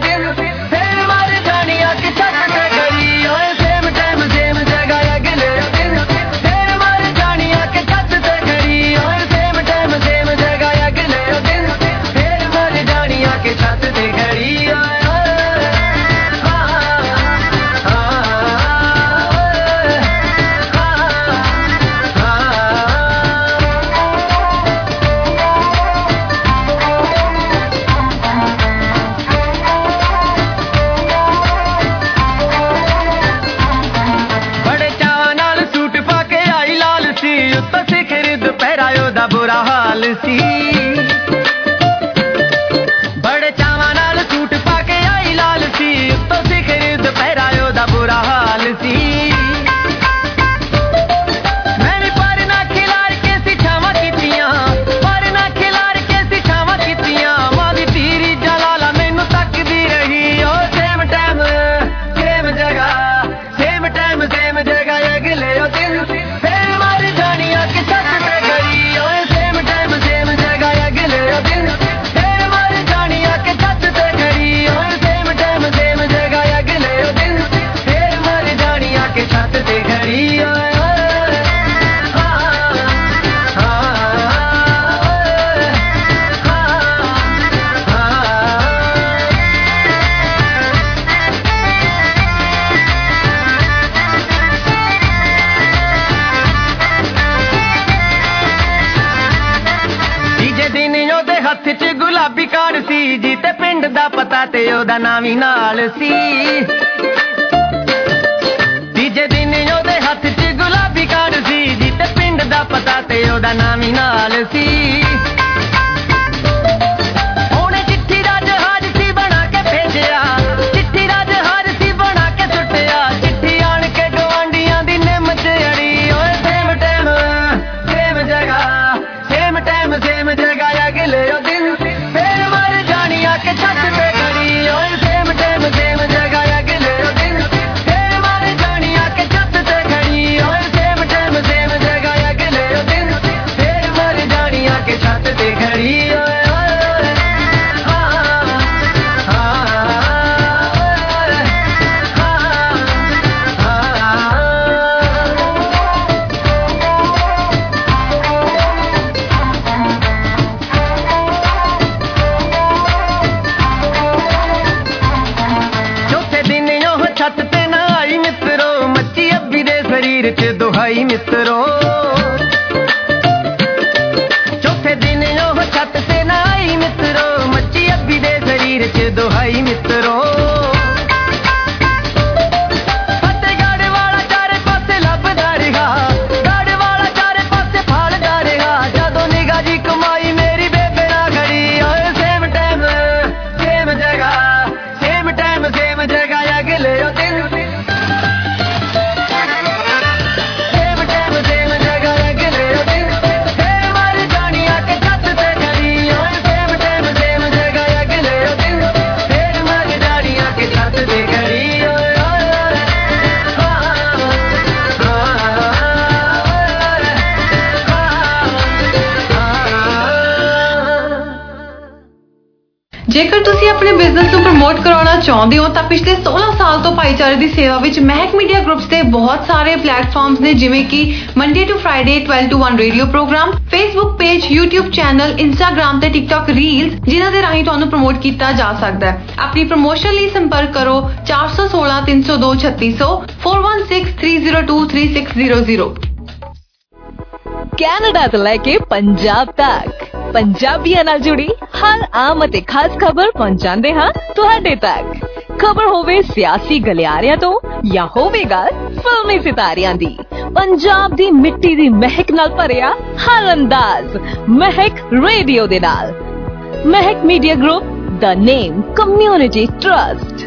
ਉਹਦਾ ਬੁਰਾ ਹਾਲ ਸੀ ਬੜੇ ਚਾਵਾਂ ਨਾਲ ਸੂਟ ਪਾ ਕੇ ਆਈ ਲਾਲ ਸੀ ਉੱਤੋਂ ਸਿਖਰ ਦੁਪਹਿਰਾ ਉਹਦਾ ਬੁਰਾ ਹਾਲ ਸੀ ਪਤਾ ਤੇ ਉਹਦਾ ਨਾਂ ਵੀ ਨਾਲ ਸੀ ਤੀਜੇ ਦਿਨ ਉਹਦੇ ਹੱਥ 'ਚ ਗੁਲਾਬੀ ਕਾਰਡ ਸੀ ਜੀ ਤੇ ਪਿੰਡ ਦਾ ਪਤਾ ਤੇ ਉਹਦਾ ਨਾਂ ਵੀ ਨਾਲ ਸੀ ਉਹਨੇ ਚਿੱਠੀ ਦਾ ਜਹਾਜ਼ ਸੀ ਬਣਾ ਕੇ ਭੇਜਿਆ ਚਿੱਠੀ ਦਾ ਜਹਾਜ਼ ਸੀ ਬਣਾ ਕੇ ਸੁੱਟਿਆ ਚਿੱਠੀ ਆਣ ਕੇ ਗਵਾਂਢੀਆਂ ਦੀ ਨਿੰਮ 'ਚ ਅੜੀ ਓਏ ਸੇਮ ਟਾਈਮ ਸੇਮ ਜਗ੍ਹਾ ਸੇਮ ਟਾਈਮ ਸੇਮ ਜਗ੍ਹਾ ਅਗਲੇ ਉਹ ਦਿਨ ਫੇਰ ਮਰ ਜਾਣੀ ਆ ਕੇ ਛੱਤ ਤੇ ਖੜੀ ਓਏ ਸੇਮ ਟਾਈਮ ਸੇਮ ਜਗ੍ਹਾ ਅਗਲੇ ਉਹ ਦਿਨ ਫੇਰ ਮਰ ਜਾਣੀ ਆ ਕੇ ਛੱਤ ਤੇ ਖੜੀ ਓਏ ਸੇਮ ਟਾਈਮ ਸੇਮ ਜਗ੍ਹਾ ਅਗਲੇ ਉਹ ਦਿਨ ਫੇਰ ਮਰ ਜਾਣੀ ਆ ਕੇ ਛੱਤ ਤੇ ਖੜੀ ਓਏ ਦੁਹਾਈ ਮਿੱਤਰੋ ਚੌਥੇ ਦਿਨ ਉਹ ਛੱਤ ਤੇ ਨਾ ਆਈ ਮਿੱਤਰੋ ਮੱਚੀ ਅੱਬੀ ਦੇ ਸਰੀਰ 'ਚ ਦੁਹਾਈ ਮਿੱਤਰੋ ਫਤਿਹਗੜ੍ਹ ਵਾਲਾ ਚਾਰੇ ਪਾਸੇ ਲੱਭਦਾ ਰਿਹਾ ਗੜ੍ਹ ਵਾਲਾ ਚਾਰੇ ਪਾਸੇ ਭਾਲਦਾ ਰਿਹਾ ਜਦੋਂ ਨਿਗਾਹ ਜੀ ਕਮਾਈ ਮੇਰੀ ਬੇਬੇ ਨਾ ਖੜੀ ਓਏ ਸੇਮ ਟਾਈਮ ਸੇਮ ਜਗ੍ਹਾ ਸੇਮ ਟਾਈਮ ਸੇਮ ਜਗ੍ਹਾ ਅਗਲੇ ਉਹ ਦਿਨ ਜੇਕਰ ਤੁਸੀਂ ਆਪਣੇ ਬਿਜ਼ਨਸ ਨੂੰ ਪ੍ਰਮੋਟ ਕਰਾਉਣਾ ਚਾਹੁੰਦੇ ਹੋ ਤਾਂ ਪਿਛਲੇ 16 ਸਾਲ ਤੋਂ ਭਾਈਚਾਰੇ ਦੀ ਸੇਵਾ ਵਿੱਚ ਮਹਿਕ ਮੀਡੀਆ ਗਰੁੱਪਸ ਦੇ ਬਹੁਤ ਸਾਰੇ ਪਲੇਟਫਾਰਮਸ ਨੇ ਜਿਵੇਂ ਕਿ Monday to Friday 12 to 1 radio programme Facebook page YouTube channel Instagram ਤੇ ਟਿਕਟੌਕ ਰੀਲਸ ਜਿਨ੍ਹਾਂ ਦੇ ਰਾਹੀਂ ਤੁਹਾਨੂੰ ਪ੍ਰਮੋਟ ਕੀਤਾ ਜਾ ਸਕਦਾ ਹੈ ਆਪਣੀ ਪ੍ਰਮੋਸ਼ਨ ਲਈ ਸੰਪਰਕ ਕਰੋ 416 302 3600 416 302 3600 ਕੈਨੇਡਾ ਤੋਂ ਲੈ ਕੇ ਪੰਜਾਬ ਤੱਕ ਪੰਜਾਬੀਆਂ ਨਾਲ ਜੁੜੀ ਹਰ ਆਮ ਅਤੇ ਖਾਸ ਖਬਰ ਪਹੁੰਚਾਉਂਦੇ ਹਾਂ ਤੁਹਾਡੇ ਤੱਕ ਖਬਰ ਹੋਵੇ ਸਿਆਸੀ ਗਲਿਆਰਿਆਂ ਤੋਂ ਜਾਂ ਹੋਵੇ ਗੱਲ ਫਿਲਮੀ ਸਿਤਾਰਿਆਂ ਦੀ ਪੰਜਾਬ ਦੀ ਮਿੱਟੀ ਦੀ ਮਹਿਕ ਨਾਲ ਭਰਿਆ ਹਰ ਅੰਦਾਜ਼ ਮਹਿਕ ਰੇਡੀਓ ਦੇ ਨਾਲ ਮਹਿਕ ਮੀਡੀਆ ਗਰੁੱਪ ਦਾ ਨੇਮ ਕਮਿਊਨਿਟੀ ਟਰਸਟ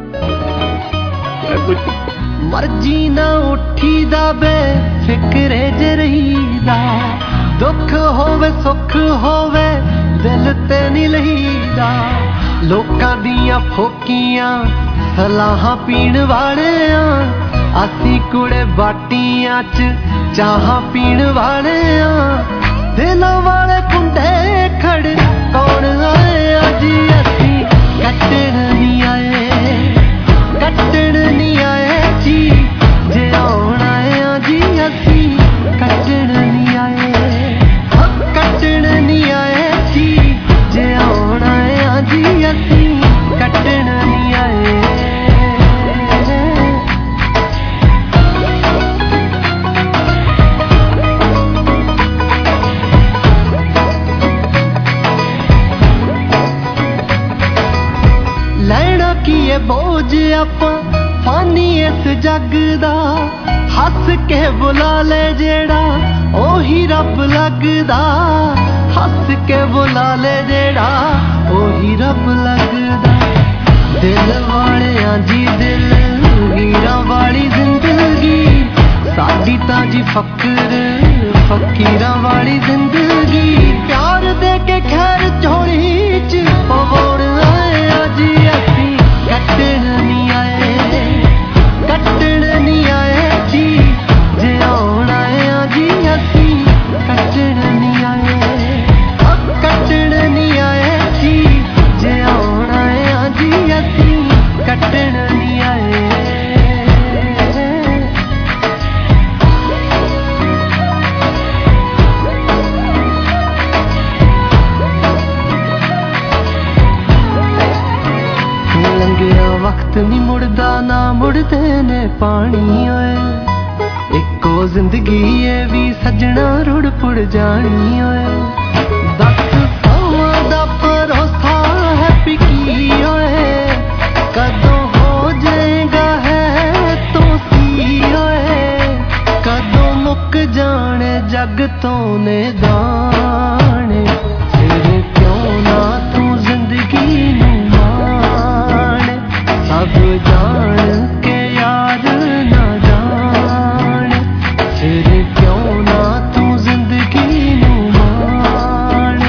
ਮਰਜੀ ਨਾ ਉੱਠੀ ਦਾ ਬੇ ਫਿਕਰੇ ਜ ਰਹੀਦਾ ਦੁੱਖ ਹੋਵੇ ਸੁੱਖ ਹੋਵੇ ਦਿਲ ਤੇ ਨਹੀਂ ਲਹੀਦਾ ਲੋਕਾਂ ਦੀਆਂ ਫੋਕੀਆਂ ਸਲਾਹਾਂ ਪੀਣ ਵਾਲਿਆਂ ਅਸੀਂ ਕੁੜੇ ਬਾਟੀਆਂ 'ਚ ਚਾਹਾਂ ਪੀਣ ਵਾਲਿਆਂ ਦਿਲਾਂ ਵਾਲੇ ਕੁੰਡੇ ਖੜ ਕੌਣ ਆਏ ਜੀ ਅਸੀਂ ਕੱਟਣ ਨਹੀਂ ਆਏ ਕੱਟਣ ਨਹੀਂ ਆਏ ਜੀ ਜੇ ਆਉਣਾ ਆ ਜੀ ਅਸੀਂ ਕੱਟਣ ਨਹੀਂ ਆਏ ਕੱਟਣ ਨਹੀਂ ਆਏ ਜੀ ਜੇ ਆਉਣਾ ਆ ਜੀ ਅਸੀਂ ਕੱਟਣ ਨਹੀਂ ਆਏ ਲੈਣਾ ਕੀ ਇਹ ਬੋਝ ਆਪਾਂ ਫਾਨੀ ਇਸ ਜੱਗ ਦਾ ਹੱਸ ਕੇ ਬੁਲਾ ਲੈ ਜਿਹੜਾ ओही रब लगदा हस के बुला ले जेड़ा ओही रब लगदा दिल वाले जी दिल हीरा वाली जिंदगी साडी तां जी फकीरां वाली जिंदगी प्यार दे के खैर झोली च पवोड़ आए जी असी कटण नहीं आए जी जे आउणा है जी असी कटण नहीं आए जी जे आउणा है जी असी कटण नहीं आए वक्त नहीं मुड़दा ना मुड़दे ने पानी ओए इको जिंदगी ये भी सजना रुड़ पुड़ जानी ओए दस सावां दा भरोसा है पिकी ओए कदों हो जाएगा है तो सी ओए कदों मुक जाने जग तो ने दाने फिर क्यों ना तू जिंदगी सब जान के यार ना जान फिर क्यों ना तू जिंदगी नू मान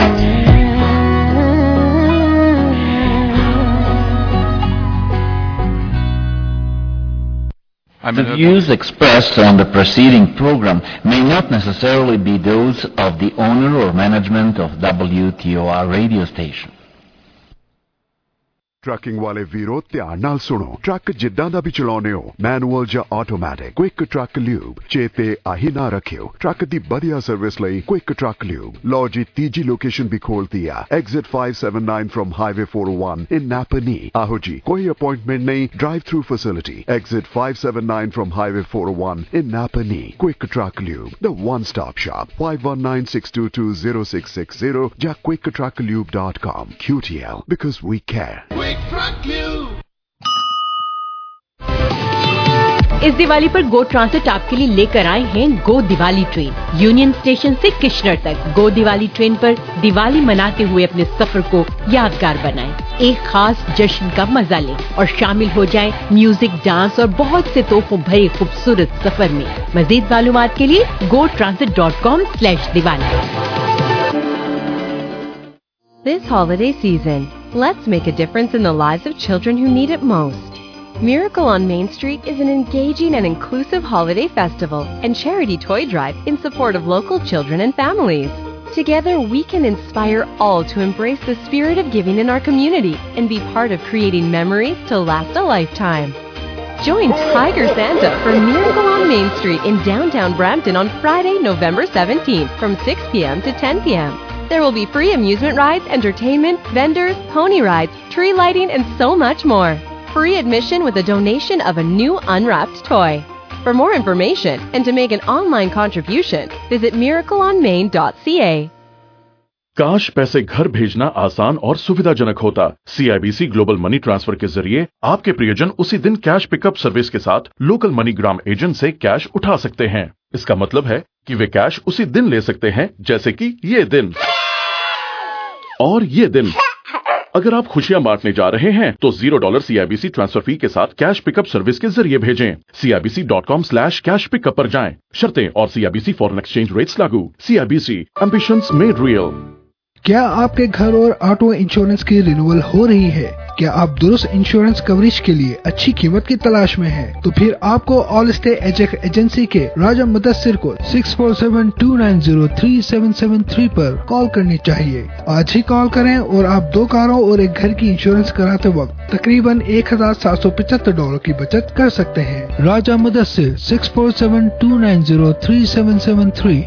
The views expressed on the preceding program may not necessarily be those of the owner or management of WTOR radio station. Trucking वाले वीरो ध्यान नाल सुनो ट्रक जिद्दां दा भी चलाउने हो मैनुअल ਜਾਂ ਆਟੋਮੈਟਿਕ क्विक ट्रक ल्यूब चेते आही ना रखियो ट्रक दी बढ़िया सर्विस ਲਈ क्विक ट्रक ल्यूब लो जी तीजी लोकेशन भी खोलती है exit 579 from highway 401 in Napanee आहो जी कोई अपॉइंटमेंट नहीं drive through facility exit 579 from highway 401 in Napanee quick truck lube the one stop shop 5196220660 या quicktrucklube.com QTL because we care. इस दिवाली पर गो ट्रांसिट आपके लिए लेकर आए हैं go Diwali train Union Station से किशनर तक गो दिवाली ट्रेन पर दिवाली मनाते हुए अपने सफर को यादगार बनाएं। एक खास जश्न का मजा लें और शामिल हो जाएं म्यूजिक डांस और बहुत से तोहफों भरे खूबसूरत सफर में। मजीद मालूमात के लिए gotransit.com/diwali। This holiday season, let's make a difference in the lives of children who need it most. Miracle on Main Street is an engaging and inclusive holiday festival and charity toy drive in support of local children and families. Together, we can inspire all to embrace the spirit of giving in our community and be part of creating memories to last a lifetime. Join Tiger Santa for Miracle on Main Street in downtown Brampton on Friday, November 17th from 6 p.m. to 10 p.m. There will be free amusement rides, entertainment, vendors, pony rides, tree lighting, and so much more. Free admission with a donation of a new unwrapped toy. For more information and to make an online contribution, visit miracleonmain.ca. काश पैसे घर भेजना आसान और सुविधाजनक होता। CIBC global money transfer के जरिए आपके प्रियजन उसी दिन कैश पिकअप सर्विस के साथ लोकल मनीग्राम एजेंट से कैश उठा सकते हैं। इसका मतलब है कि वे कैश उसी दिन ले सकते हैं, जैसे कि ये दिन और ये दिन। अगर आप खुशियां बांटने जा रहे हैं तो $0 CIBC ट्रांसफर फी के साथ कैश पिकअप सर्विस के जरिए भेजें। CIBC.com/cash pickup पर जाएं। शर्तें और CIBC फॉरेन एक्सचेंज रेट्स लागू। CIBC ambitions made real. क्या आपके घर और ऑटो इंश्योरेंस की रिन्यूअल हो रही है? क्या आप दुरुस्त इंश्योरेंस कवरेज के लिए अच्छी कीमत की तलाश में हैं? तो फिर आपको ऑल स्टे एजेंसी के राजा मुदस्सिर को 6472903773 पर कॉल करनी चाहिए। आज ही कॉल करें और आप 2 कारों और एक घर की इंश्योरेंस कराते वक्त तकरीबन $1,775 की बचत कर सकते हैं। राजा मुदस्सिर 6472903773।